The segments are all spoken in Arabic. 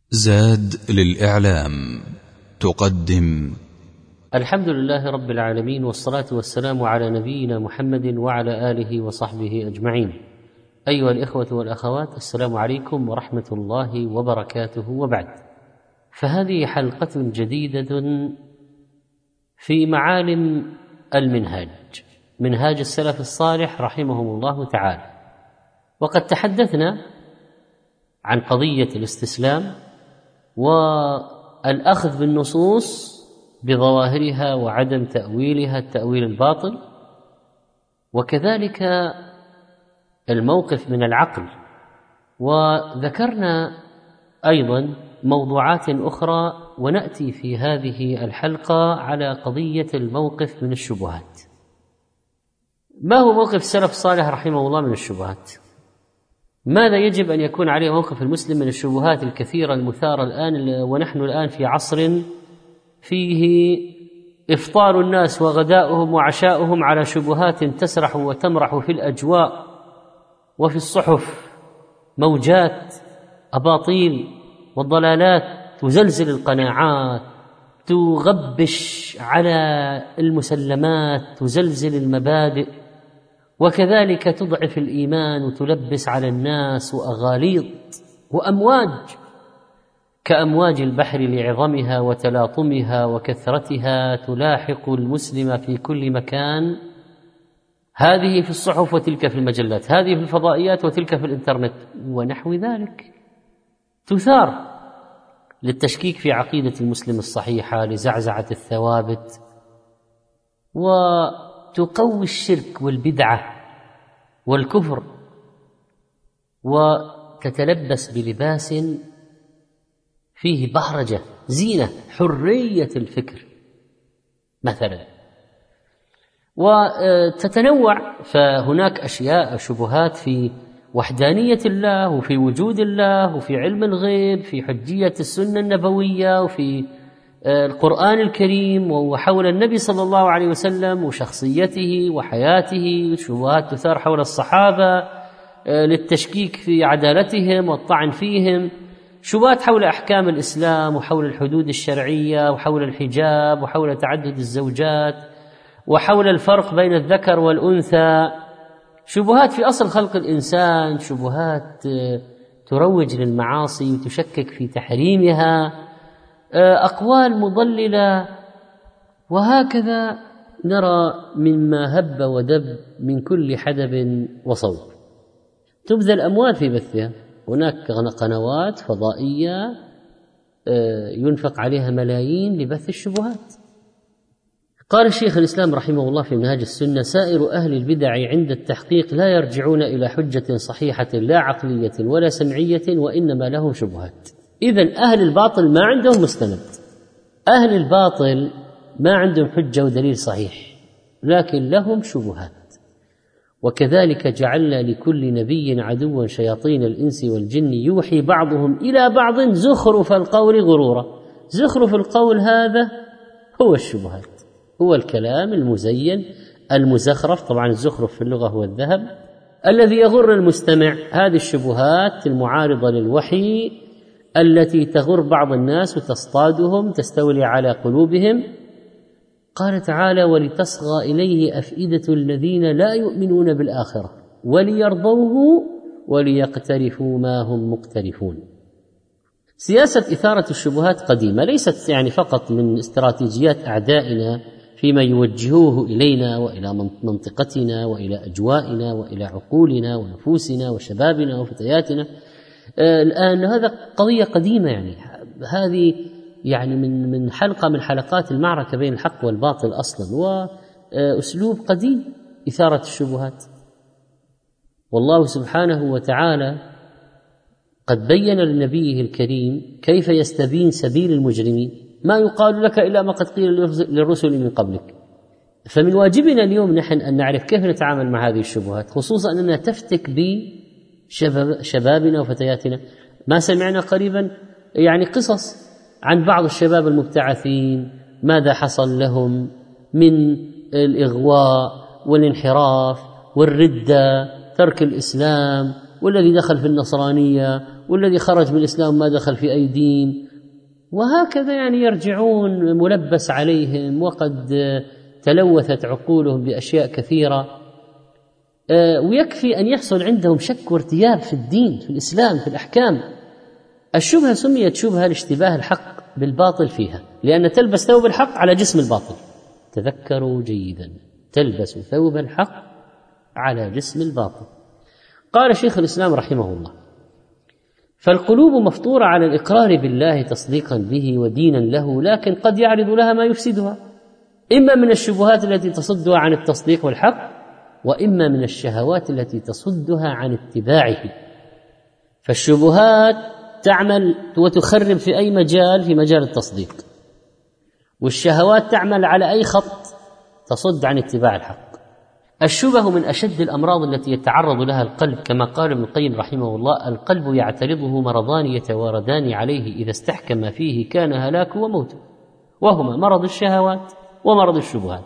زاد للإعلام تقدم الحمد لله رب العالمين، والصلاة والسلام على نبينا محمد وعلى آله وصحبه أجمعين. أيها الإخوة والأخوات، السلام عليكم ورحمة الله وبركاته، وبعد. فهذه حلقة جديدة في معالم المنهاج، منهاج السلف الصالح رحمهم الله تعالى. وقد تحدثنا عن قضية الاستسلام والأخذ بالنصوص بظواهرها وعدم تأويلها التأويل الباطل، وكذلك الموقف من العقل. وذكرنا أيضا موضوعات أخرى، ونأتي في هذه الحلقة على قضية الموقف من الشبهات. ما هو موقف السلف الصالح رحمه الله من الشبهات؟ ماذا يجب أن يكون عليه موقف المسلم من الشبهات الكثيرة المثارة الآن، ونحن الآن في عصر فيه إفطار الناس وغداؤهم وعشاؤهم على شبهات تسرح وتمرح في الأجواء وفي الصحف، موجات أباطيل والضلالات تزلزل القناعات، تغبش على المسلمات، تزلزل المبادئ، وكذلك تضعف الإيمان وتلبس على الناس، وأغاليط وأمواج كأمواج البحر لعظمها وتلاطمها وكثرتها تلاحق المسلم في كل مكان. هذه في الصحف وتلك في المجلات، هذه في الفضائيات وتلك في الإنترنت ونحو ذلك، تثار للتشكيك في عقيدة المسلم الصحيحة، لزعزعة الثوابت، وتقوي الشرك والبدعة والكفر، وتتلبس بلباس فيه بهرجة، زينة، حرية الفكر مثلا، وتتنوع. فهناك أشياء شبهات في وحدانية الله، وفي وجود الله، وفي علم الغيب، في حجية السنة النبوية، وفي القرآن الكريم، وحول النبي صلى الله عليه وسلم وشخصيته وحياته. شبهات تثار حول الصحابة للتشكيك في عدالتهم والطعن فيهم، شبهات حول أحكام الإسلام وحول الحدود الشرعية وحول الحجاب وحول تعدد الزوجات وحول الفرق بين الذكر والأنثى، شبهات في أصل خلق الإنسان، شبهات تروج للمعاصي وتشكك في تحريمها، أقوال مضللة، وهكذا نرى مما هب ودب من كل حدب وصوب. تبذل أموال في بثها، هناك قنوات فضائية ينفق عليها ملايين لبث الشبهات. قال الشيخ الإسلام رحمه الله في منهاج السنة: سائر أهل البدع عند التحقيق لا يرجعون إلى حجة صحيحة لا عقلية ولا سمعية، وإنما لهم شبهات. إذن أهل الباطل ما عندهم مستند، أهل الباطل ما عندهم حجة ودليل صحيح، لكن لهم شبهات. وكذلك جعلنا لكل نبي عدوا شياطين الإنس والجن يوحي بعضهم إلى بعض زخرف القول غرورا. زخرف القول هذا هو الشبهات، هو الكلام المزين المزخرف، طبعا الزخرف في اللغة هو الذهب الذي يغر المستمع. هذه الشبهات المعارضة للوحي التي تغر بعض الناس وتصطادهم، تستولي على قلوبهم. قال تعالى: ولتصغى إليه أفئدة الذين لا يؤمنون بالآخرة وليرضوه وليقترفوا ما هم مقترفون. سياسة إثارة الشبهات قديمة، ليست يعني فقط من استراتيجيات أعدائنا فيما يوجهوه إلينا وإلى منطقتنا وإلى أجوائنا وإلى عقولنا ونفوسنا وشبابنا وفتياتنا. الآن هذا قضية قديمة، يعني هذه يعني من حلقة من حلقات المعركة بين الحق والباطل أصلا، وأسلوب قديم إثارة الشبهات. والله سبحانه وتعالى قد بين لنبيه الكريم كيف يستبين سبيل المجرمين، ما يقال لك إلا ما قد قيل للرسل من قبلك. فمن واجبنا اليوم نحن أن نعرف كيف نتعامل مع هذه الشبهات، خصوصا أننا تفتك بشبابنا وفتياتنا. ما سمعنا قريبا يعني قصص عن بعض الشباب المبتعثين، ماذا حصل لهم من الإغواء والانحراف والردة، ترك الإسلام والذي دخل في النصرانية، والذي خرج من الإسلام ما دخل في أي دين، وهكذا يعني يرجعون ملبس عليهم وقد تلوثت عقولهم بأشياء كثيرة. ويكفي أن يحصل عندهم شك وارتياب في الدين، في الإسلام، في الأحكام. الشبهة سميت شبهة لاشتباه الحق بالباطل فيها، لأن تلبس ثوب الحق على جسم الباطل. تذكروا جيدا، تلبس ثوب الحق على جسم الباطل. قال شيخ الإسلام رحمه الله: فالقلوب مفطورة على الإقرار بالله تصديقا به ودينا له، لكن قد يعرض لها ما يفسدها، إما من الشبهات التي تصدها عن التصديق والحق، وإما من الشهوات التي تصدها عن اتباعه. فالشبهات تعمل وتخرب في أي مجال، في مجال التصديق، والشهوات تعمل على أي خط تصد عن اتباع الحق. الشبه من أشد الأمراض التي يتعرض لها القلب، كما قال ابن القيم رحمه الله: القلب يعترضه مرضان يتواردان عليه، إذا استحكم فيه كان هلاكه وموته، وهما مرض الشهوات ومرض الشبهات،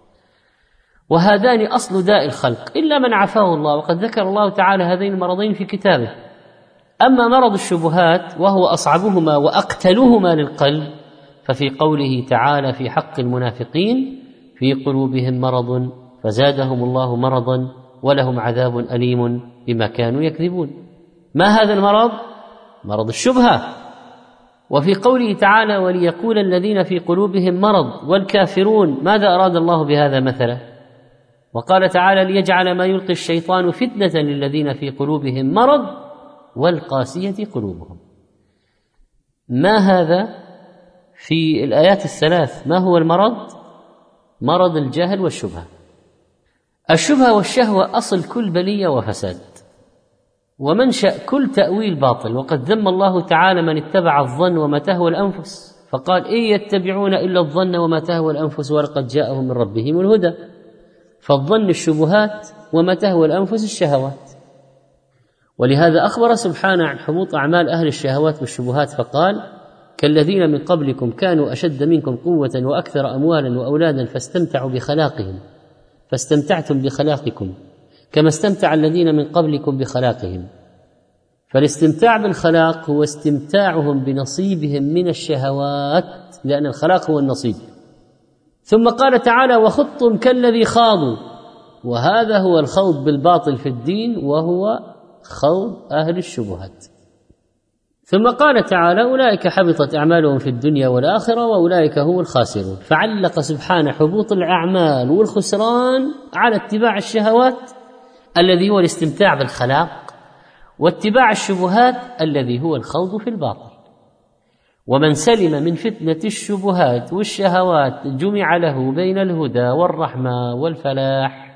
وهذان أصل داء الخلق إلا من عافاه الله، وقد ذكر الله تعالى هذين المرضين في كتابه. أما مرض الشبهات وهو أصعبهما وأقتلهما للقلب، ففي قوله تعالى في حق المنافقين: في قلوبهم مرض فزادهم الله مرضا ولهم عذاب أليم بما كانوا يكذبون. ما هذا المرض؟ مرض الشبهة. وفي قوله تعالى: وليقول الذين في قلوبهم مرض والكافرون ماذا أراد الله بهذا مثلا؟ وقال تعالى: ليجعل ما يلقي الشيطان فتنة للذين في قلوبهم مرض والقاسية قلوبهم. ما هذا في الآيات الثلاث؟ ما هو المرض؟ مرض الجهل والشبهة. الشبهة والشهوة أصل كل بلية وفساد، ومنشأ كل تأويل باطل، وقد ذم الله تعالى من اتبع الظن وما تهوى الأنفس، فقال: إن يتبعون إلا الظن وما تهوى الأنفس ولقد جاءهم من ربهم الهدى. فالظن الشبهات، وما تهوى الأنفس الشهوات. ولهذا أخبر سبحانه عن حبوط أعمال أهل الشهوات والشبهات فقال: كالذين من قبلكم كانوا أشد منكم قوة وأكثر أموالا وأولادا فاستمتعوا بخلاقهم فاستمتعتم بخلاقكم كما استمتع الذين من قبلكم بخلاقهم. فالاستمتاع بالخلاق هو استمتاعهم بنصيبهم من الشهوات، لأن الخلاق هو النصيب. ثم قال تعالى: وخضتم كالذي خاضوا، وهذا هو الخوض بالباطل في الدين، وهو خوض أهل الشبهات. ثم قال تعالى: أولئك حبطت أعمالهم في الدنيا والآخرة وأولئك هم الخاسرون. فعلق سبحانه حبوط الأعمال والخسران على اتباع الشهوات الذي هو الاستمتاع بالخلاق، واتباع الشبهات الذي هو الخوض في الباطل. ومن سلم من فتنة الشبهات والشهوات جمع له بين الهدى والرحمة والفلاح.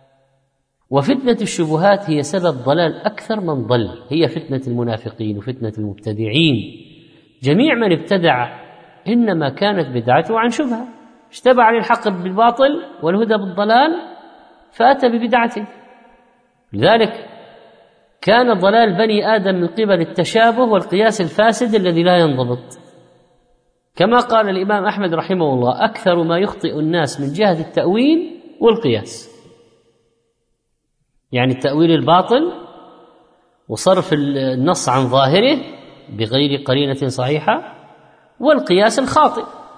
وفتنة الشبهات هي سبب ضلال أكثر من ضل، هي فتنة المنافقين وفتنة المبتدعين. جميع من ابتدع إنما كانت بدعته عن شبهة، اشتبه عليه الحق بالباطل والهدى بالضلال فأتى ببدعته. لذلك كان ضلال بني آدم من قبل التشابه والقياس الفاسد الذي لا ينضبط، كما قال الإمام أحمد رحمه الله: أكثر ما يخطئ الناس من جهة التأويل والقياس، يعني التأويل الباطل وصرف النص عن ظاهره بغير قرينة صحيحة، والقياس الخاطئ،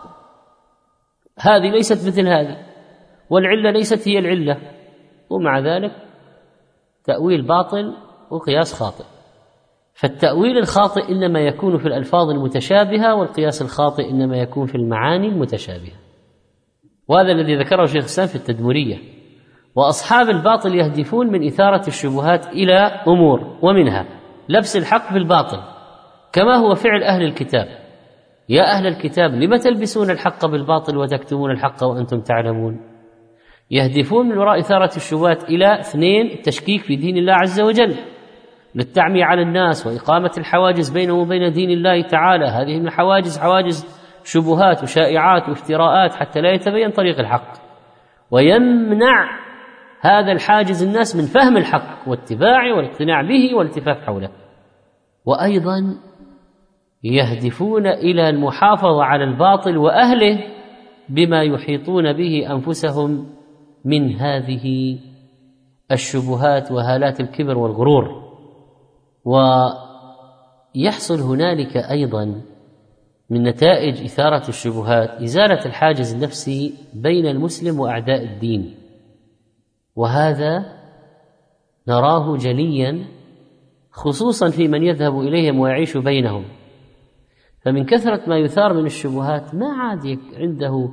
هذه ليست مثل هذه، والعلة ليست هي العلة، ومع ذلك تأويل باطل وقياس خاطئ. فالتأويل الخاطئ إنما يكون في الألفاظ المتشابهة، والقياس الخاطئ إنما يكون في المعاني المتشابهة. وهذا الذي ذكره شيخ الإسلام في التدمرية. وأصحاب الباطل يهدفون من إثارة الشبهات إلى أمور، ومنها لبس الحق بالباطل، كما هو فعل أهل الكتاب: يا أهل الكتاب لم تلبسون الحق بالباطل وتكتمون الحق وأنتم تعلمون. يهدفون من وراء إثارة الشبهات إلى 2: التشكيك في دين الله عز وجل للتعمية على الناس وإقامة الحواجز بينهم وبين دين الله تعالى. هذه من الحواجز حواجز شبهات وشائعات وافتراءات حتى لا يتبين طريق الحق، ويمنع هذا الحاجز الناس من فهم الحق واتباعه والاقتناع به والالتفاف حوله. وأيضا يهدفون إلى المحافظة على الباطل وأهله بما يحيطون به أنفسهم من هذه الشبهات وهالات الكبر والغرور. ويحصل هنالك أيضا من نتائج إثارة الشبهات إزالة الحاجز النفسي بين المسلم وأعداء الدين، وهذا نراه جليا خصوصا في من يذهب إليهم ويعيش بينهم، فمن كثرة ما يثار من الشبهات ما عاد عنده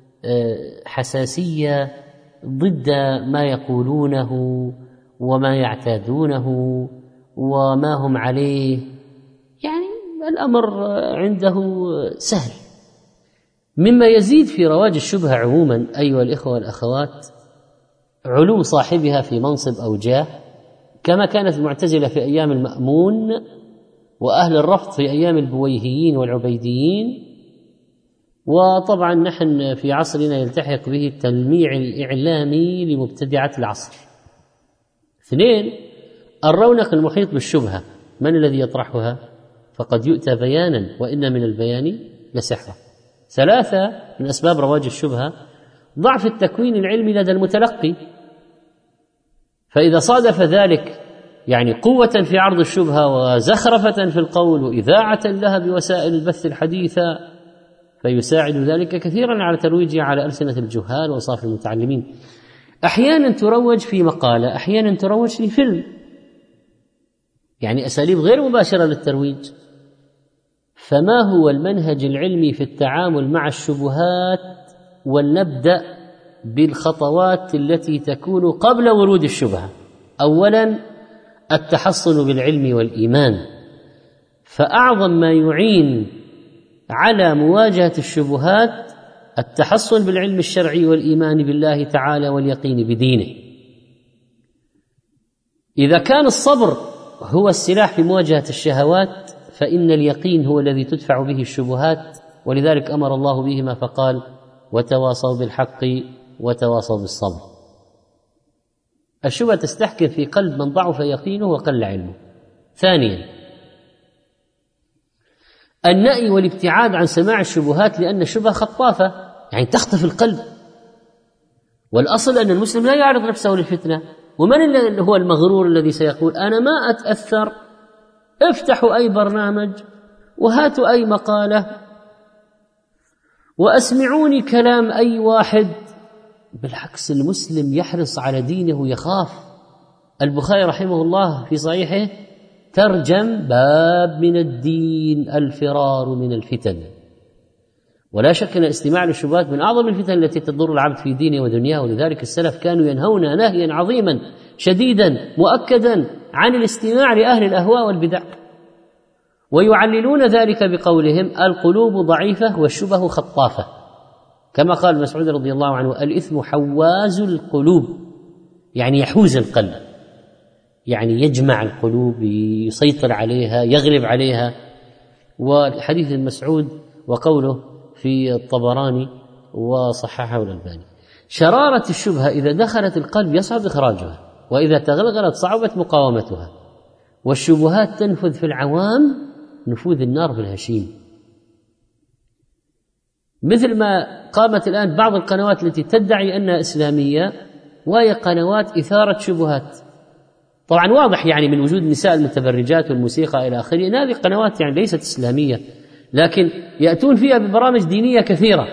حساسية ضد ما يقولونه وما يعتادونه وما هم عليه، يعني الأمر عنده سهل. مما يزيد في رواج الشبهة عموما أيها الإخوة والأخوات علو صاحبها في منصب أو جاه، كما كانت المعتزلة في أيام المأمون وأهل الرفض في أيام البويهيين والعبيديين، وطبعا نحن في عصرنا يلتحق به التلميع الإعلامي لمبتدعة العصر. 2 الرونق المحيط بالشبهة، من الذي يطرحها؟ فقد يؤتى بيانا وإن من البيان لسحرا. 3 من أسباب رواج الشبهة ضعف التكوين العلمي لدى المتلقي، فإذا صادف ذلك يعني قوة في عرض الشبهة وزخرفة في القول وإذاعة لها بوسائل البث الحديثة، فيساعد ذلك كثيرا على ترويجها على ألسنة الجهال وصاف المتعلمين. أحيانا تروج في مقالة، أحيانا تروج في فيلم، يعني أساليب غير مباشرة للترويج. فما هو المنهج العلمي في التعامل مع الشبهات؟ ولنبدأ بالخطوات التي تكون قبل ورود الشبهة. أولا التحصن بالعلم والإيمان، فأعظم ما يعين على مواجهة الشبهات التحصن بالعلم الشرعي والإيمان بالله تعالى واليقين بدينه. إذا كان الصبر هو السلاح في مواجهة الشهوات فإن اليقين هو الذي تدفع به الشبهات، ولذلك أمر الله بهما فقال وتواصوا بالحق وتواصوا بالصبر. الشبهة تستحكم في قلب من ضعف يقينه وقل علمه. ثانيا النأي والابتعاد عن سماع الشبهات، لأن الشبهة خطافة يعني تخطف القلب، والأصل أن المسلم لا يعرض نفسه للفتنة. ومن هو المغرور الذي سيقول أنا ما أتأثر، افتحوا أي برنامج وهاتوا أي مقالة وأسمعوني كلام أي واحد؟ بالعكس، المسلم يحرص على دينه، يخاف. البخاري رحمه الله في صحيحه ترجم باب من الدين الفرار من الفتن. ولا شك أن الاستماع للشبهات من أعظم الفتن التي تضر العبد في دينه ودنياه، ولذلك السلف كانوا ينهون نهيا عظيما شديدا مؤكدا عن الاستماع لأهل الأهواء والبدع، ويعللون ذلك بقولهم القلوب ضعيفة والشبه خطافة، كما قال مسعود رضي الله عنه الإثم حواز القلوب، يعني يحوز القلب، يعني يجمع القلوب، يسيطر عليها، يغلب عليها. والحديث المسعود وقوله في الطبراني وصححه الألباني. شرارة الشبهة إذا دخلت القلب يصعب إخراجها، وإذا تغلغلت صعبت مقاومتها، والشبهات تنفذ في العوام نفوذ النار في الهشيم، مثل ما قامت الآن بعض القنوات التي تدعي أنها إسلامية وهي قنوات إثارة شبهات. طبعا واضح يعني من وجود النساء المتبرجات والموسيقى إلى آخره أن هذه القنوات يعني ليست إسلامية، لكن يأتون فيها ببرامج دينية كثيرة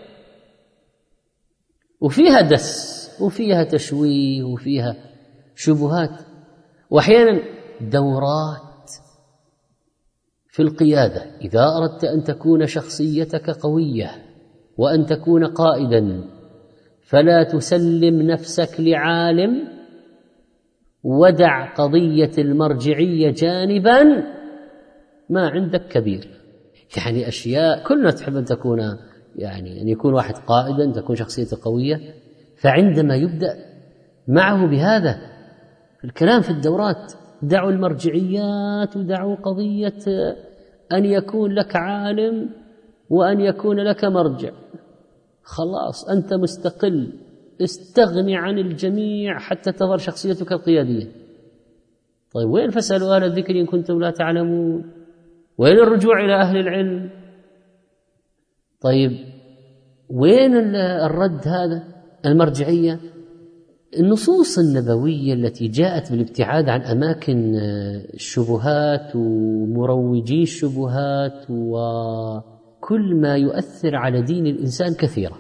وفيها دس وفيها تشويه وفيها شبهات، وأحيانا دورات في القيادة. إذا أردت أن تكون شخصيتك قوية وأن تكون قائدا فلا تسلم نفسك لعالم، ودع قضية المرجعية جانبا، ما عندك كبير. يعني أشياء كلنا تحب أن تكون يعني أن يكون واحد قائدا، تكون شخصيته قوية، فعندما يبدأ معه بهذا الكلام في الدورات دعوا المرجعيات ودعوا قضية أن يكون لك عالم وأن يكون لك مرجع، خلاص أنت مستقل، استغني عن الجميع حتى تظهر شخصيتك القيادية. طيب وين فاسألوا أهل الذكر إن كنتم لا تعلمون؟ وين الرجوع إلى أهل العلم؟ طيب وين الرد هذا؟ المرجعية النصوص النبوية التي جاءت بالابتعاد عن أماكن الشبهات ومروجي الشبهات وكل ما يؤثر على دين الإنسان كثيرة.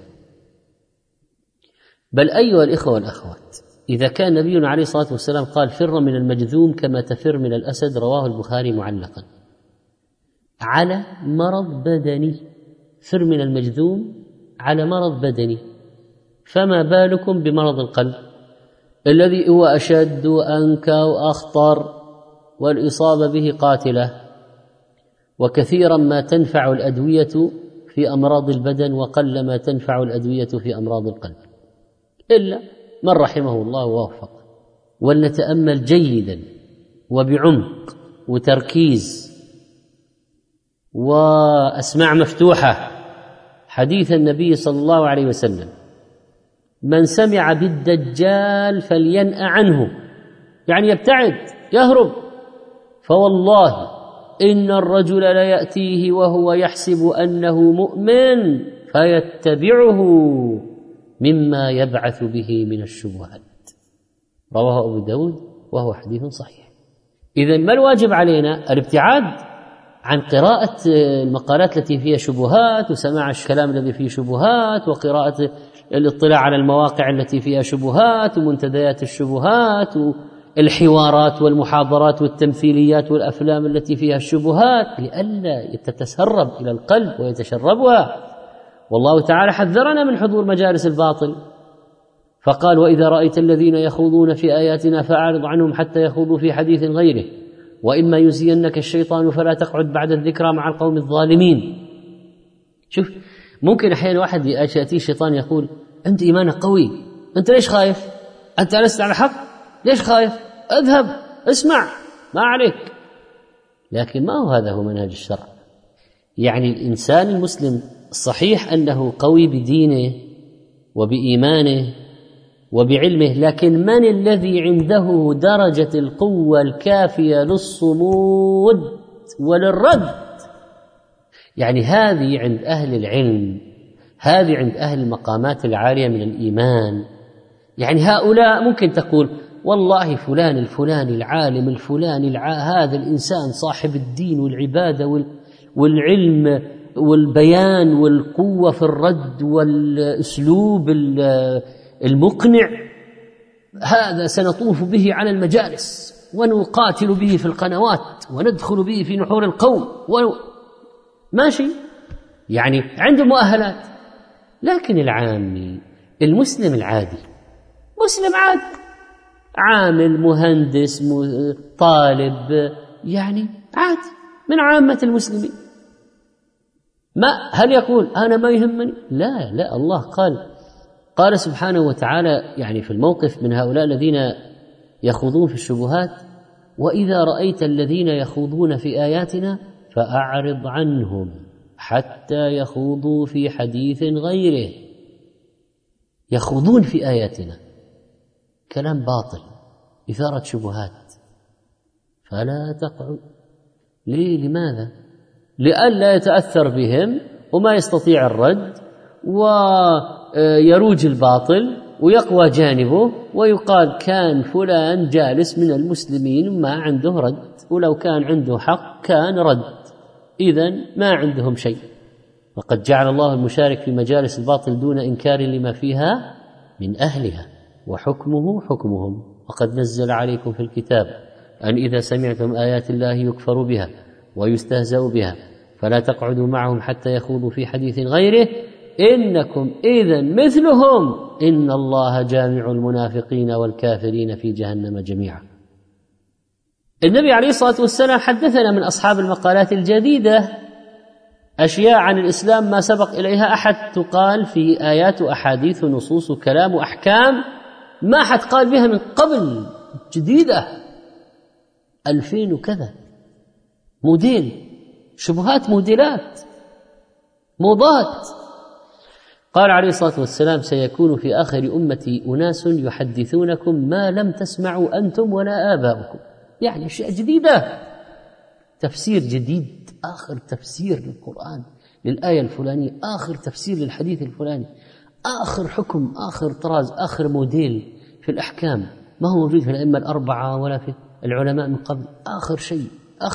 بل أيها الإخوة والأخوات، إذا كان نبينا عليه الصلاة والسلام قال فر من المجذوم كما تفر من الأسد، رواه البخاري معلقا، على مرض بدني، فر من المجذوم على مرض بدني، فما بالكم بمرض القلب الذي هو أشد وأنكى وأخطر، والإصابة به قاتلة، وكثيرا ما تنفع الأدوية في أمراض البدن وقل ما تنفع الأدوية في أمراض القلب، إلا من رحمه الله ووفق. ولنتأمل جيدا وبعمق وتركيز وأسماع مفتوحة حديث النبي صلى الله عليه وسلم: من سمع بالدجال فلينأ عنه، يعني يبتعد يهرب، فوالله إن الرجل ليأتيه وهو يحسب أنه مؤمن فيتبعه مما يبعث به من الشبهات، رواه أبو داود وهو حديث صحيح. إذن ما الواجب علينا؟ الابتعاد عن قراءة المقالات التي فيها شبهات، وسماع الكلام الذي فيه شبهات، وقراءة الاطلاع على المواقع التي فيها شبهات ومنتديات الشبهات، والحوارات والمحاضرات والتمثيليات والأفلام التي فيها الشبهات، لئلا تتسرب إلى القلب ويتشربها. والله تعالى حذرنا من حضور مجالس الباطل، فقال: وإذا رأيت الذين يخوضون في آياتنا فأعرض عنهم حتى يخوضوا في حديث غيره وإما يزينك الشيطان فلا تقعد بعد الذكرى مع القوم الظالمين. شوف، ممكن أحيانا واحد يأتي الشيطان يقول: أنت إيمانك قوي، أنت ليش خايف؟ أنت لست على حق، ليش خايف؟ اذهب اسمع، ما عليك. لكن ما هو هذا هو منهج الشرع. يعني الإنسان المسلم صحيح أنه قوي بدينه وبإيمانه وبعلمه، لكن من الذي عنده درجة القوة الكافية للصمود وللرد؟ يعني هذه عند أهل العلم، هذه عند أهل المقامات العالية من الإيمان. يعني هؤلاء ممكن تقول: والله فلان الفلاني العالم الفلاني هذا الإنسان صاحب الدين والعبادة والعلم والبيان والقوة في الرد والأسلوب المقنع، هذا سنطوف به على المجالس ونقاتل به في القنوات وندخل به في نحور القوم ماشي، يعني عنده مؤهلات. لكن العامي المسلم العادي، مسلم عادي، عامل مهندس طالب، يعني عادي من عامة المسلمين، هل يقول أنا ما يهمني؟ لا، الله قال سبحانه وتعالى يعني في الموقف من هؤلاء الذين يخوضون في الشبهات: وإذا رأيت الذين يخوضون في آياتنا فأعرض عنهم حتى يخوضوا في حديث غيره. يخوضون في آياتنا، كلام باطل، إثارة شبهات، فلا تقعد. لماذا؟ لئلا يتأثر بهم وما يستطيع الرد ويروج الباطل ويقوى جانبه، ويقال كان فلان جالس من المسلمين ما عنده رد، ولو كان عنده حق كان رد، إذن ما عندهم شيء. وقد جعل الله المشارك في مجالس الباطل دون إنكار لما فيها من أهلها، وحكمه حكمهم. وقد نزل عليكم في الكتاب أن إذا سمعتم آيات الله يكفر بها ويستهزأ بها فلا تقعدوا معهم حتى يخوضوا في حديث غيره إنكم إذن مثلهم إن الله جامع المنافقين والكافرين في جهنم جميعا. النبي عليه الصلاة والسلام حدثنا من أصحاب المقالات الجديدة أشياء عن الإسلام ما سبق إليها أحد تقال في آيات وأحاديث ونصوص وكلام وأحكام ما حد قال بها من قبل، جديدة 2000 وكذا، موديل، شبهات، موديلات، موضات. قال عليه الصلاة والسلام: سيكون في آخر أمتي أناس يحدثونكم ما لم تسمعوا أنتم ولا آباؤكم. يعني أشياء جديدة، تفسير جديد، آخر تفسير للقرآن للآية الفلانية، آخر تفسير للحديث الفلاني، آخر حكم، آخر طراز، آخر موديل في الأحكام، ما هو موجود في الأئمة الأربعة ولا في العلماء من قبل. آخر شيء،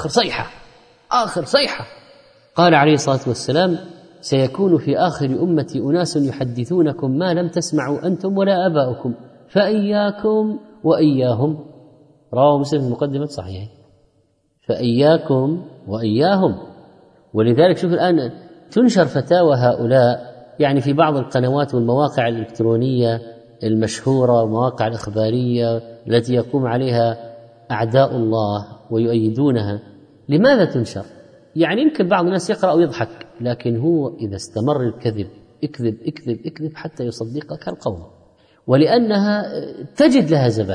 آخر صيحة قال عليه الصلاة والسلام: سيكون في آخر أمتي أناس يحدثونكم ما لم تسمعوا أنتم ولا آباؤكم فإياكم وإياهم. رواه مسلم في مقدمة صحيح. فإياكم وإياهم. ولذلك شوف الآن تنشر فتاوى هؤلاء يعني في بعض القنوات والمواقع الإلكترونية المشهورة ومواقع الإخبارية التي يقوم عليها أعداء الله ويؤيدونها. لماذا تنشر؟ يعني يمكن بعض الناس يقرأ ويضحك، لكن هو إذا استمر الكذب اكذب اكذب اكذب حتى يصدقك القوم، ولأنها تجد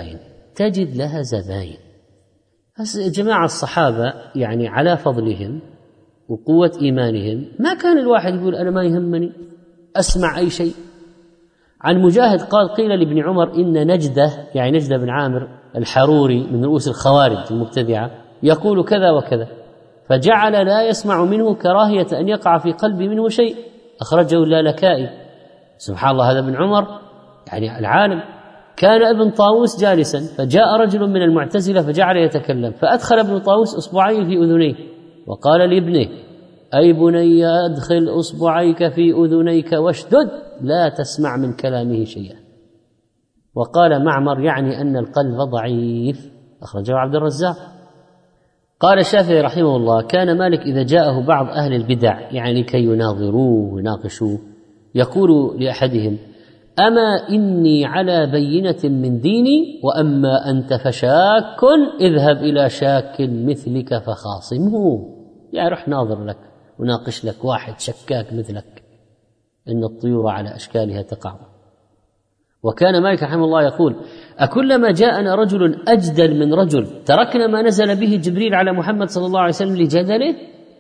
لها زباين. بس جماعة الصحابة يعني على فضلهم وقوة إيمانهم ما كان الواحد يقول أنا ما يهمني أسمع أي شيء. عن مجاهد قال: قيل لابن عمر إن نجدة، يعني نجدة بن عامر الحروري من رؤوس الخوارج المبتدعة، يقول كذا وكذا، فجعل لا يسمع منه كراهية أن يقع في قلبي منه شيء. أخرجه اللالكائي. سبحان الله، هذا ابن عمر يعني العالم. كان ابن طاووس جالسا فجاء رجل من المعتزلة فجعل يتكلم، فأدخل ابن طاووس أصبعيه في أذنيه وقال لابنه: أي بني أدخل أصبعيك في أذنيك واشدد لا تسمع من كلامه شيئا. وقال معمر: يعني أن القلب ضعيف. أخرجه عبد الرزاق. قال الشافعي رحمه الله: كان مالك إذا جاءه بعض أهل البدع يعني كي يناظروه ويناقشوه يقول لأحدهم: أما إني على بينة من ديني، وأما أنت فشاك، اذهب إلى شاك مثلك فخاصمه. يعني رح ناظر لك وناقش لك واحد شكاك مثلك، إن الطيور على أشكالها تقع. وكان مالك رحمه الله يقول: أكلما جاءنا رجل أجدل من رجل تركنا ما نزل به جبريل على محمد صلى الله عليه وسلم لجدله.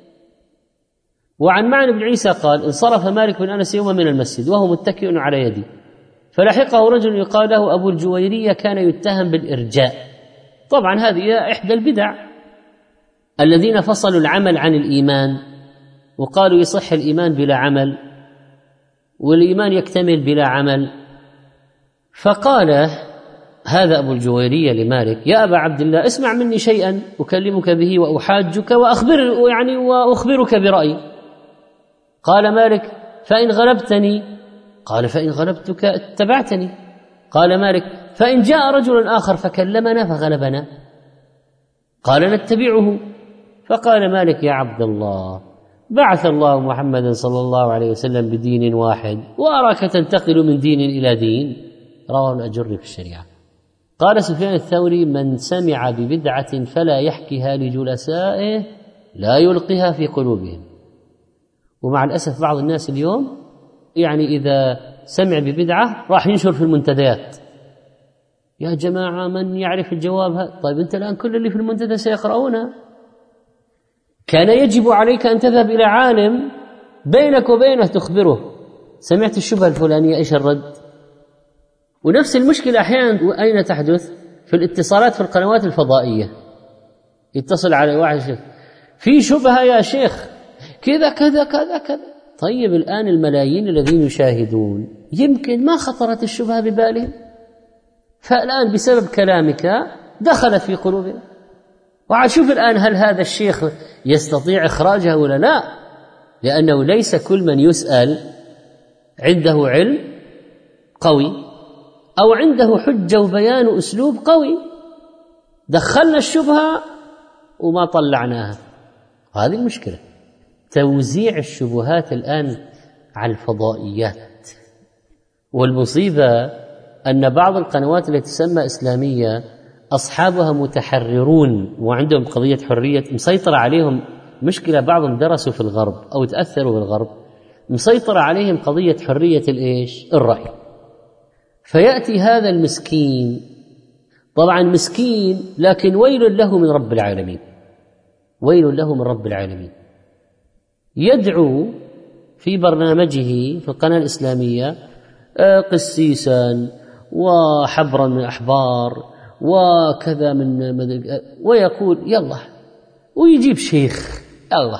وعن معن بن عيسى قال: انصرف مالك بن أنس يوما من المسجد وهو متكئ على يدي، فلحقه رجل يقال له أبو الجويرية، كان يتهم بالإرجاء. طبعا هذه إحدى البدع الذين فصلوا العمل عن الإيمان وقالوا يصح الإيمان بلا عمل والإيمان يكتمل بلا عمل. فقال هذا أبو الجويرية لمالك: يا أبا عبد الله، اسمع مني شيئا أكلمك به وأحاجك وأخبرك برأيي. قال مالك: فإن غلبتني؟ قال: فإن غلبتك اتبعتني. قال مالك: فإن جاء رجل آخر فكلمنا فغلبنا؟ قال: نتبعه. فقال مالك: يا عبد الله، بعث الله محمدا صلى الله عليه وسلم بدين واحد وأراك تنتقل من دين إلى دين. رواه الأجري في الشريعة. قال سفيان الثوري: من سمع ببدعة فلا يحكيها لجلسائه لا يلقيها في قلوبهم. ومع الأسف بعض الناس اليوم يعني إذا سمع ببدعة راح ينشر في المنتديات: يا جماعة من يعرف الجواب؟ طيب أنت الآن كل اللي في المنتدى سيقرؤونها. كان يجب عليك أن تذهب إلى عالم بينك وبينه تخبره: سمعت الشبهة الفلانية، إيش الرد؟ ونفس المشكلة أحيانا أين تحدث؟ في الاتصالات في القنوات الفضائية. يتصل على واحد: شيخ في شبهة يا شيخ كذا كذا كذا كذا. طيب الآن الملايين الذين يشاهدون يمكن ما خطرت الشبهة ببالهم، فالآن بسبب كلامك دخلت في قلوبهم. وشوف الآن هل هذا الشيخ يستطيع إخراجها ولا لا؟ لأنه ليس كل من يسأل عنده علم قوي أو عنده حجة وبيان وأسلوب قوي. دخلنا الشبهة وما طلعناها، هذه المشكلة. توزيع الشبهات الآن على الفضائيات. والمصيبة أن بعض القنوات التي تسمى إسلامية أصحابها متحررون وعندهم قضية حرية مسيطرة عليهم. مشكلة بعضهم درسوا في الغرب أو تأثروا بالغرب، مسيطرة عليهم قضية حرية الرأي. فيأتي هذا المسكين، طبعا مسكين لكن ويل له من رب العالمين، ويل له من رب العالمين، يدعو في برنامجه في القناة الإسلامية قسيسا وحبرا من أحبار وكذا من ويقول يلا، ويجيب شيخ يلا،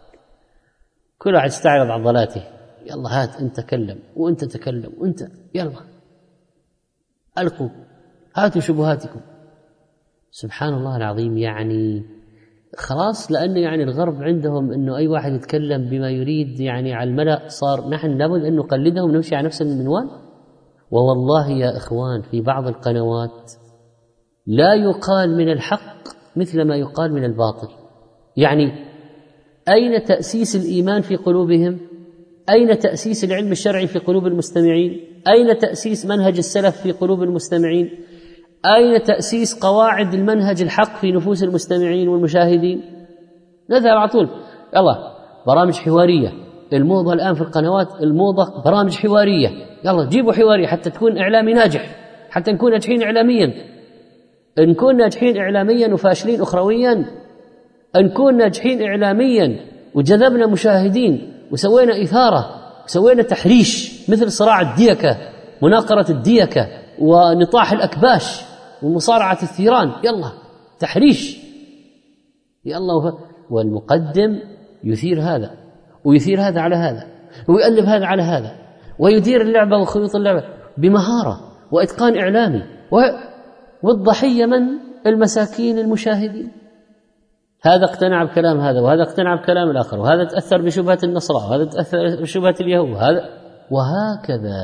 كل واحد يستعرض عضلاته، يلا هات انت تكلم وانت تكلم وانت يلا ألقوا هاتوا شبهاتكم. سبحان الله العظيم. يعني خلاص، لأنه يعني الغرب عندهم أنه أي واحد يتكلم بما يريد يعني على الملأ، صار نحن لابد أن نقلدهم ونمشي على نفس المنوال. ووالله يا إخوان في بعض القنوات لا يقال من الحق مثل ما يقال من الباطل. يعني أين تأسيس الإيمان في قلوبهم؟ أين تأسيس العلم الشرعي في قلوب المستمعين؟ أين تأسيس منهج السلف في قلوب المستمعين؟ أين تأسيس قواعد المنهج الحق في نفوس المستمعين والمشاهدين؟ نذهب على طول يلا برامج حوارية. الموضة الآن في القنوات، الموضة برامج حوارية. يلا جيبوا حوارية حتى تكون إعلامي ناجح، حتى نكون ناجحين إعلاميا. نكون ناجحين إعلاميا وفاشلين أخرويا، نكون ناجحين إعلاميا وجذبنا مشاهدين وسوينا إثارة وسوينا تحريش مثل صراع الديكة، مناقرة الديكة ونطاح الأكباش ومصارعة الثيران. يلا تحريش يلا. والمقدم يثير هذا ويثير هذا على هذا ويقلب هذا على هذا ويدير اللعبة وخيوط اللعبة بمهارة وإتقان إعلامي، والضحية من؟ المساكين المشاهدين. هذا اقتنع بكلام هذا، وهذا اقتنع بكلام الآخر، وهذا تأثر بشبهة النصارى، وهذا تأثر بشبهة اليهود، وهكذا.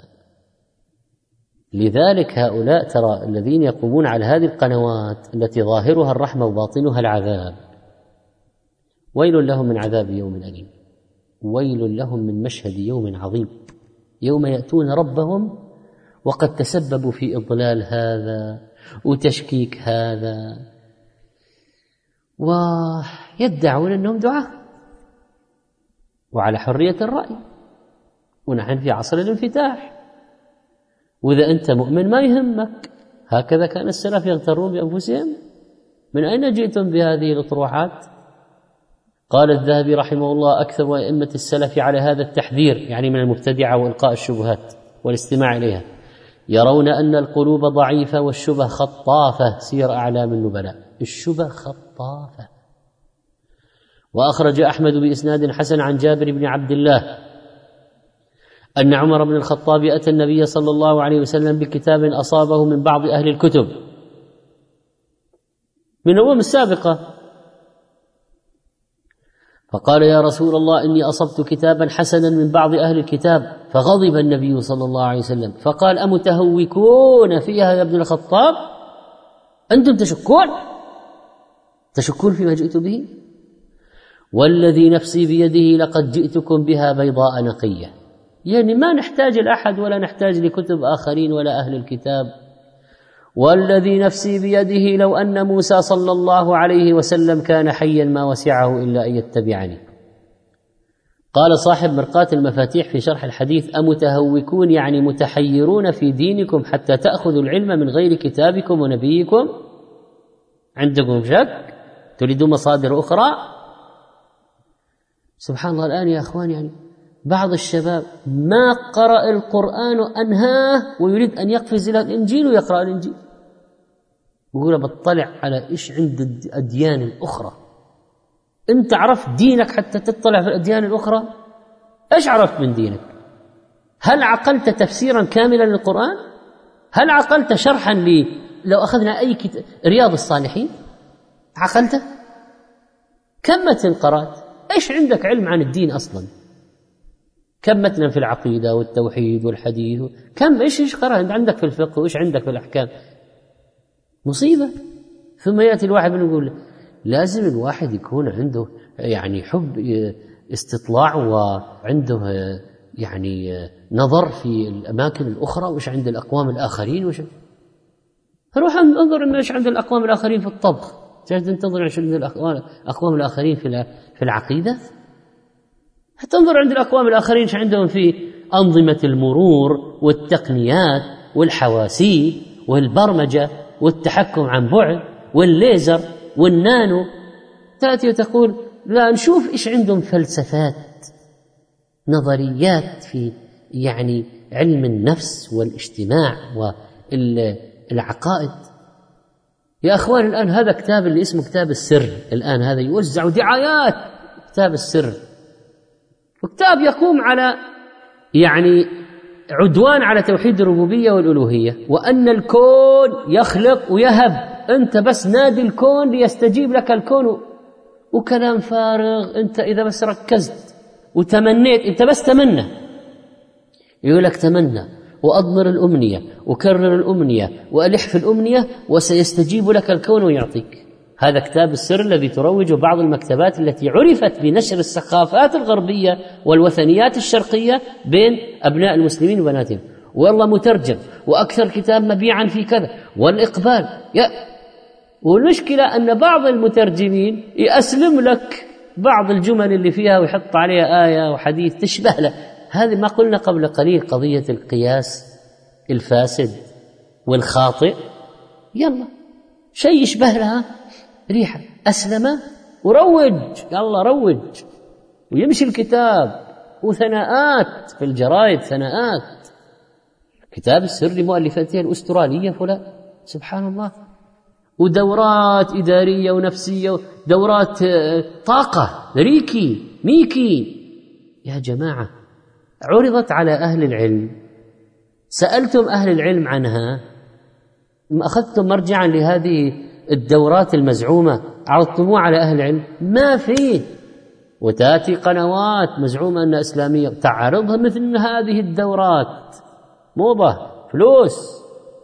لذلك هؤلاء ترى الذين يقومون على هذه القنوات التي ظاهرها الرحمة وباطنها العذاب، ويل لهم من عذاب يوم أليم، ويل لهم من مشهد يوم عظيم، يوم يأتون ربهم وقد تسببوا في إضلال هذا وتشكيك هذا، ويدعون أنهم دعاة وعلى حرية الرأي، ونحن في عصر الانفتاح، وإذا أنت مؤمن ما يهمك. هكذا كان السلف يغترون بأنفسهم. من أين جئتم بهذه الأطروحات؟ قال الذهبي رحمه الله: أكثر أئمة السلف على هذا التحذير، يعني من المبتدعة وإلقاء الشبهات والاستماع إليها، يرون أن القلوب ضعيفة والشبه خطافة. سير أعلام النبلاء. الشبه خطافة. وأخرج أحمد بإسناد حسن عن جابر بن عبد الله أن عمر بن الخطاب أتى النبي صلى الله عليه وسلم بكتاب أصابه من بعض أهل الكتب من الأمم السابقة، فقال: يا رسول الله، إني أصبت كتابا حسنا من بعض أهل الكتاب. فغضب النبي صلى الله عليه وسلم فقال: أمتهوكون فيها يا ابن الخطاب؟ أنتم تشكون فيما جئت به؟ والذي نفسي بيده لقد جئتكم بها بيضاء نقية. يعني ما نحتاج لأحد ولا نحتاج لكتب آخرين ولا أهل الكتاب. والذي نفسي بيده لو أن موسى صلى الله عليه وسلم كان حيا ما وسعه إلا أن يتبعني. قال صاحب مرقاة المفاتيح في شرح الحديث: أمتهوكون يعني متحيرون في دينكم حتى تأخذوا العلم من غير كتابكم ونبيكم؟ عندكم شك؟ تريدون مصادر أخرى؟ سبحان الله. الآن يا أخوان يعني بعض الشباب ما قرأ القرآن أنهاه ويريد أن يقفز إلى الإنجيل ويقرأ الإنجيل، يقول بطلع على إيش عند الأديان الأخرى. أنت عرفت دينك حتى تطلع في الأديان الأخرى؟ إيش عرفت من دينك؟ هل عقلت تفسيرا كاملا للقرآن؟ هل عقلت شرحا لو أخذنا أي كتاب رياض الصالحين عقلته؟ كم متن قرأت؟ إيش عندك علم عن الدين أصلا؟ كم متنا في العقيدة والتوحيد والحديث؟ كم إيش قرأت عندك في الفقه وإيش عندك في الأحكام؟ مصيبة. ثم يأتي الواحد يقول لازم الواحد يكون عنده يعني حب استطلاع وعنده يعني نظر في الأماكن الأخرى وإيش عند الأقوام الآخرين وإيش. فروح انظر إيش عند الأقوام الآخرين في الطبخ، تنظر إيش عند الأقوام الآخرين في العقيدة، تنظر عند الأقوام الآخرين إيش عندهم في أنظمة المرور والتقنيات والحواسيب والبرمجة والتحكم عن بعد والليزر والنانو. تأتي وتقول لا نشوف إيش عندهم فلسفات نظريات في يعني علم النفس والاجتماع والعقائد. يا أخوان الآن هذا كتاب اللي اسمه كتاب السر، الآن هذا يوزع دعايات كتاب السر، وكتاب يقوم على يعني عدوان على توحيد الربوبية والألوهية، وأن الكون يخلق ويهب، أنت بس نادي الكون ليستجيب لك الكون، وكلام فارغ. أنت إذا بس ركزت وتمنيت، أنت بس تمنى، يقول لك تمنى وأضمر الأمنية وكرر الأمنية وألح في الأمنية وسيستجيب لك الكون ويعطيك. هذا كتاب السر الذي تروج بعض المكتبات التي عرفت بنشر الثقافات الغربية والوثنيات الشرقية بين أبناء المسلمين وبناتهم، والله مترجم وأكثر كتاب مبيعا في كذا والإقبال. والمشكلة أن بعض المترجمين يأسلم لك بعض الجمل اللي فيها ويحط عليها آية وحديث تشبه له. هذه ما قلنا قبل قليل، قضية القياس الفاسد والخاطئ، يلا شيء يشبه لها ريحة أسلم وروج، يلا روج، ويمشي الكتاب وثناءات في الجرائد، ثناءات. كتاب السر لمؤلفته الأسترالية فلان، سبحان الله، ودورات إدارية ونفسية، دورات طاقة، ريكي ميكي. يا جماعة عرضت على أهل العلم، سألتم أهل العلم عنها؟ ما أخذتم مرجعا لهذه الدورات المزعومة عرضتموها على أهل العلم؟ ما فيه. وتأتي قنوات مزعومة أنها إسلامية تعرضها مثل هذه الدورات، موضة، فلوس.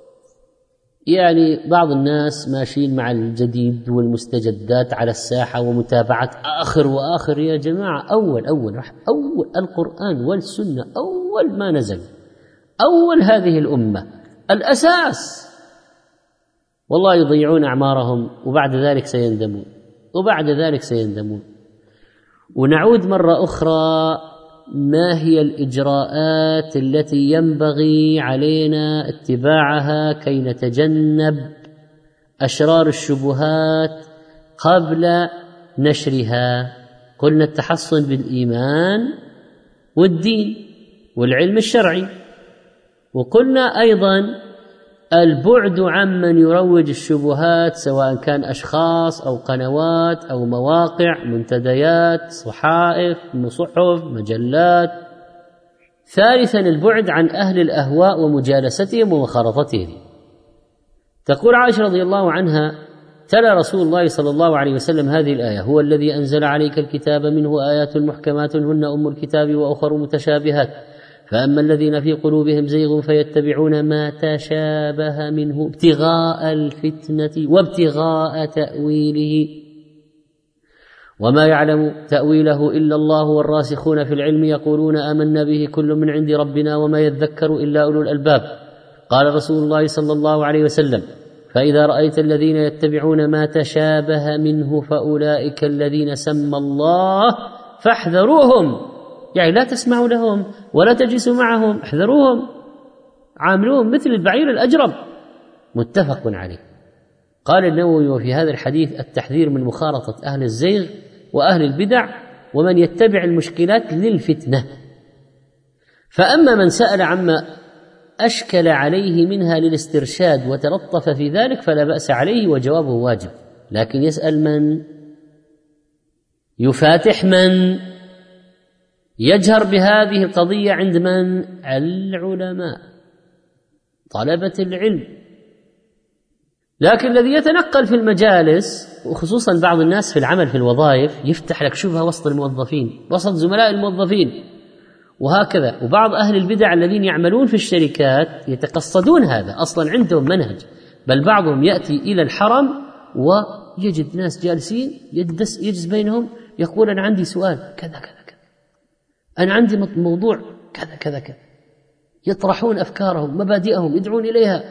يعني بعض الناس ماشيين مع الجديد والمستجدات على الساحة ومتابعة آخر وآخر. يا جماعة أول القرآن والسنة، أول ما نزل، أول هذه الأمة، الأساس. والله يضيعون أعمارهم وبعد ذلك سيندمون. ونعود مرة أخرى، ما هي الإجراءات التي ينبغي علينا اتباعها كي نتجنب أشرار الشبهات قبل نشرها؟ قلنا التحصن بالإيمان والدين والعلم الشرعي، وقلنا أيضا البعد عمن يروج الشبهات، سواء كان أشخاص أو قنوات أو مواقع، منتديات، صحائف، صحف، مجلات. ثالثا البعد عن أهل الأهواء ومجالستهم ومخالطتهم. تقول عائشة رضي الله عنها: تلا رسول الله صلى الله عليه وسلم هذه الآية: هو الذي أنزل عليك الكتاب منه آيات محكمات هن أم الكتاب وأخر متشابهات، فأما الذين في قلوبهم زيغ فيتبعون ما تشابه منه ابتغاء الفتنة وابتغاء تأويله وما يعلم تأويله إلا الله والراسخون في العلم يقولون آمنا به كل من عند ربنا وما يذكر إلا أولو الألباب. قال رسول الله صلى الله عليه وسلم: فإذا رأيت الذين يتبعون ما تشابه منه فأولئك الذين سمى الله فاحذروهم. يعني لا تسمعوا لهم ولا تجلسوا معهم، احذروهم، عاملوهم مثل البعير الأجرب. متفق عليه. قال النووي: وفي هذا الحديث التحذير من مخالطة أهل الزيغ وأهل البدع ومن يتبع المشكلات للفتنة. فأما من سأل عما أشكل عليه منها للاسترشاد وتلطف في ذلك فلا بأس عليه وجوابه واجب، لكن يسأل من؟ يفاتح من؟ يجهر بهذه القضية عند من؟ العلماء، طلبة العلم. لكن الذي يتنقل في المجالس، وخصوصا بعض الناس في العمل في الوظائف، يفتح لك شبهة وسط الموظفين، وسط زملاء الموظفين، وهكذا. وبعض أهل البدع الذين يعملون في الشركات يتقصدون هذا، أصلا عندهم منهج. بل بعضهم يأتي إلى الحرم ويجد ناس جالسين يجلس بينهم، يقول: أنا عندي سؤال كذا كذا كذا، أنا عندي موضوع كذا كذا كذا، يطرحون أفكارهم، مبادئهم، يدعون إليها.